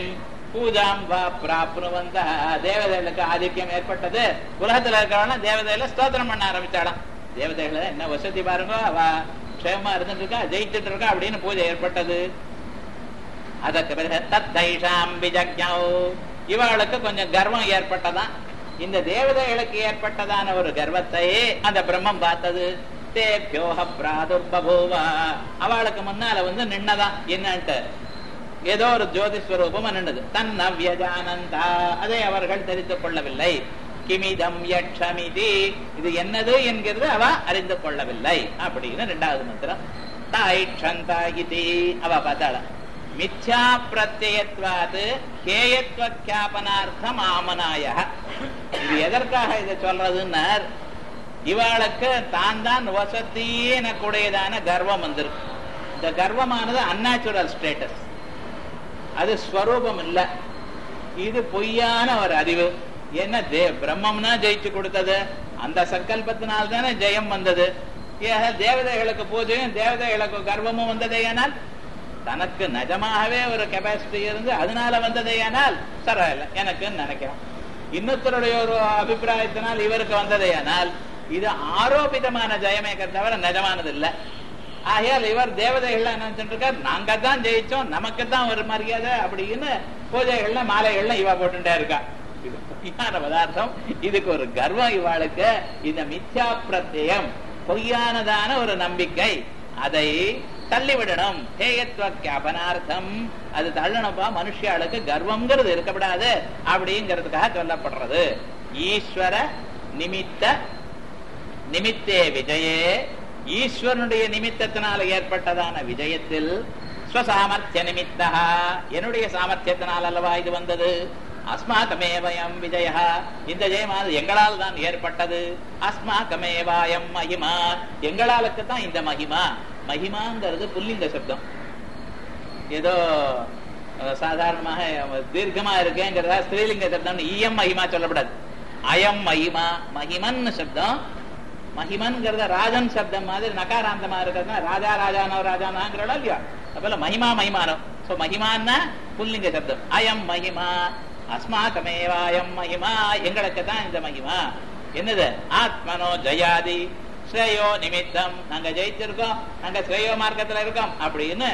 பூஜாம் வா பிராப்னுவந்த தேவதைகளுக்கு ஆதிக்கம் ஏற்பட்டது. உலகத்துல இருக்கிறவங்க தேவதையில ஸ்தோத்திரம் பண்ண ஆரம்பிச்சாலாம். தேவதைகளை என்ன வசதி பாருங்க, அவ க்ஷேமமா இருந்துட்டு இருக்கா, ஜெயிச்சுட்டு இருக்கா அப்படின்னு பூஜை ஏற்பட்டது. அதற்கு பிறகு தத்தைஷாம் விஜக்ஞௌ இவளுக்கு கொஞ்சம் கர்வம் ஏற்பட்டதான். இந்த தேவதைகளுக்கு ஏற்பட்டதான ஒரு கர்வத்தை அந்த பிரம்மம் பார்த்தது. தேப்யோஹ பிராதுர்பபூவ அவளுக்கு முன்னால நின்னதான். என்னன்ட்டு ஏதோ ஒரு ஜோதிஸ்வரூபம் நின்றது. தன்னவ்யஜானந்தா அதை அவர்கள் தெரிந்து கொள்ளவில்லை. கிமிதம் யக்ஷமிதி இது என்னது என்கிறது அவ அறிந்து கொள்ளவில்லை அப்படின்னு இரண்டாவது மந்திரம். தாயிஷந்தா இதி அவ பார்த்தாள. மித்யா பிரத்யத்வாது கேயத்வ க்யாபனார்த்தம் ஆமனாய. இது எதற்காக இதை சொல்றதுன்னா இவாளுக்கு தான் வசத்தியே கூடியதான கர்வம் வந்திருக்கு. இந்த கர்வமானது அன்நேச்சுரல் ஸ்டேட்டஸ், அது ஸ்வரூபம் இல்ல, இது பொய்யான ஒரு அறிவு. என்ன பிரம்மம்னா ஜெயிச்சு கொடுத்தது, அந்த சங்கல்பத்தினால்தானே ஜெயம் வந்தது. தேவதைகளுக்கு பூஜையும் தேவதைகளுக்கு கர்வமும் வந்ததேயானால் தனக்கு நிஜமாகவே ஒரு கெபாசிட்டி இருந்து அதனால வந்ததேயானால் சரல எனக்கு நினைக்கிறோம். இன்னொருத்தருடைய ஒரு அபிப்பிராயத்தினால் இவருக்கு வந்ததேயானால் இது ஆரோபிதமான ஜெயமே தவிர நிஜமானது இல்லை. ஆகையால் இவர் தேவதைகள் நினைச்சுட்டு இருக்கார், நாங்க தான் ஜெயிச்சோம், நமக்கு தான் ஒரு மரியாதை அப்படின்னு பூஜைகள்ல மாலைகள்ல இவ போட்டுட்டே இருக்கா. இது பொய்யான பதார்த்தம். இதுக்கு ஒரு கர்வம் இவாளுக்கு. இந்த மித்யா பிரத்யம் பொய்யானதான ஒரு நம்பிக்கை, அதை தள்ளிவிடணும். ஹேயத்வ க்யாபனார்த்தம் அது தள்ளணும்பா. மனுஷியாளுக்கு கர்வம்ங்கிறது இருக்கப்படாது அப்படிங்கிறதுக்காக சொல்லப்படுறது. ஈஸ்வர நிமித்தே விஜயே ஈஸ்வரனுடைய நிமித்தத்தினால ஏற்பட்டதான விஜயத்தில் ஸ்வசாமர்த்திய நிமித்தா என்னுடைய சாமர்த்தியத்தினால் அல்லவா இது வந்தது. அஸ்மாகமேவயம் விஜய இந்த ஜெயமானது எங்களால் தான் ஏற்பட்டது. அஸ்மாகமேவாயம் மகிமா எங்களாலுக்கு தான் இந்த மகிமா. மகிமாங்கிறது புல்லிங்க சப்தம். ஏதோ சாதாரணமாக தீர்க்கமா இருக்கேங்கிறதா ஸ்திரீலிங்க சப்தம் ஈயம் மகிமா சொல்லப்படாது. அயம் மகிமா மகிமன் சப்தம். மகிமன்கிறத ராஜன் சப்தம் மாதிரி நகாராந்தமா இருக்கிறதுனா ராஜா ராஜானோ ராஜானாங்கிறோம் இல்லையா. அப்பல மகிமா மகிமானம். சோ மகிமான்னா புல்லிங்க சப்தம். அயம் மகிமா அஸ்மாகமேவாயம் மகிமா எங்களுக்கு தான் இந்த மகிமா. என்னது ஆத்மனோ ஜயாதி ஸ்ரேயோ நிமித்தம் நாங்க ஜெயிச்சிருக்கோம், நாங்க ஸ்ரேயோ மார்க்கத்துல இருக்கோம் அப்படின்னு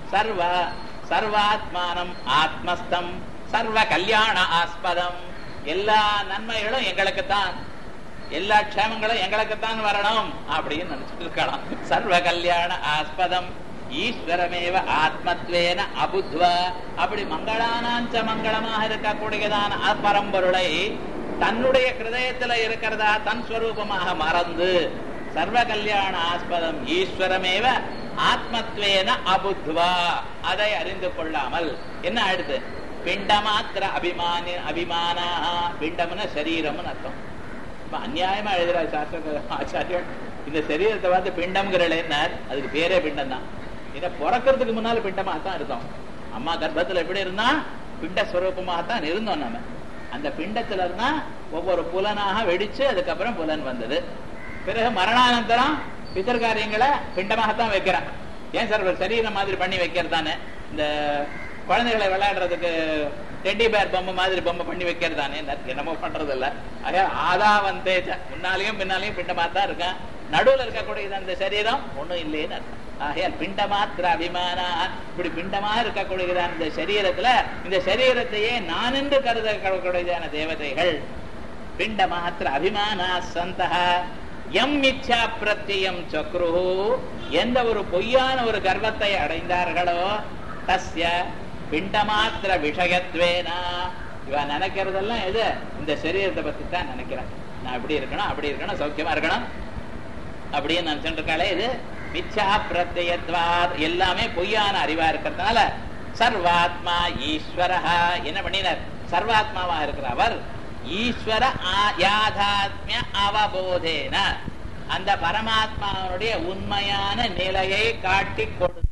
சர்வாத்மானம் ஆத்மஸ்தம் சர்வ கல்யாண ஆஸ்பதம் எல்லா நன்மைகளும் எங்களுக்குத்தான், எல்லா க்ஷேமங்களும் எங்களுக்குத்தான் வரணும் அப்படின்னு நினைச்சிட்டு இருக்கலாம். சர்வ கல்யாண ஆஸ்பதம் ஈஸ்வரமேவ ஆத்மத்வேன அபுத்வா அப்படி மங்களானாஞ்ச மங்களமாக இருக்கக்கூடியதான பரம்பொருளை தன்னுடைய ஹிருதயத்துல இருக்கிறதா தன் ஸ்வரூபமாக மறந்து சர்வ கல்யாண ஆஸ்பதம் ஈஸ்வரமேவ ஆத்மத்வேன அபுத்வா அதை அறிந்து கொள்ளாமல் என்ன ஆயிடுது. பிண்டமாத்திர அபிமானா பிண்டம்னா சரீரம்னு அர்த்தம். அநியாயமா எழுதுற சாஸ்திர ஆச்சாரியர் இந்த சரீரத்தை பார்த்து பிண்டம்ங்கிறேன்னார். அதுக்கு பேரே பிண்டம் தான். இதை பிறக்கிறதுக்கு முன்னால பிண்டமாகத்தான் இருந்தோம். அம்மா கர்ப்பத்துல எப்படி இருந்தா பிண்டஸ்வரூபமாகத்தான் இருந்தோம். நம்ம அந்த பிண்டத்துல இருந்தா ஒவ்வொரு புலனாக வெடிச்சு அதுக்கப்புறம் புலன் வந்தது. பிறகு மரணானந்தரம் பிதர்காரியங்களை பிண்டமாகத்தான் வைக்கிறான். ஏன் சார் ஒரு சரீரம் மாதிரி பண்ணி வைக்கிறதானே, இந்த குழந்தைகளை விளையாடுறதுக்கு டெட்டி பேர் பொம்மை மாதிரி பொம்மை பண்ணி வைக்கிறதானே, என்னமோ பண்றது இல்ல. ஆதாவந்தே முன்னாலையும் பின்னாலையும் பிண்டமா தான் இருக்கான். நடுவில் இருக்கக்கூடிய அந்த சரீரம் ஒண்ணும் இல்லைன்னு அர்த்தம். ஆகையால் பிண்டமாத்திர அபிமானா இப்படி பிண்டமா இருக்கக்கூடியதான இந்த சரீரத்துல இந்த சரீரத்தையே நான் என்று கருதக்கூடியதான தேவதைகள் பிண்டமாத்திர அபிமானா சந்தா எம் மித்யா பிரத்யம் சக்ரு எந்த ஒரு பொய்யான ஒரு கர்வத்தை அடைந்தார்களோ தஸ்ய பிண்டமாத்திர விஷயத்வேனா இவன் நினைக்கிறதெல்லாம் எது இந்த சரீரத்தை பத்தி தான் நினைக்கிறான். நான் இப்படி இருக்கணும் அப்படி இருக்கணும் சௌக்கியமா இருக்கணும் அப்படின்னு நினைச்சுட்டு இருக்காளே, இது மித்யா பிரத்யத்வா எல்லாமே பொய்யான அறிவா இருக்கிறதுனால சர்வாத்மா ஈஸ்வரஹா என்ன பண்ணினார். சர்வாத்மாவா இருக்கிற அவர் ஈஸ்வர யாதாத்மிய அவபோதேன அந்த பரமாத்மாவுடைய உண்மையான நிலையை காட்டி கொடுத்தார்.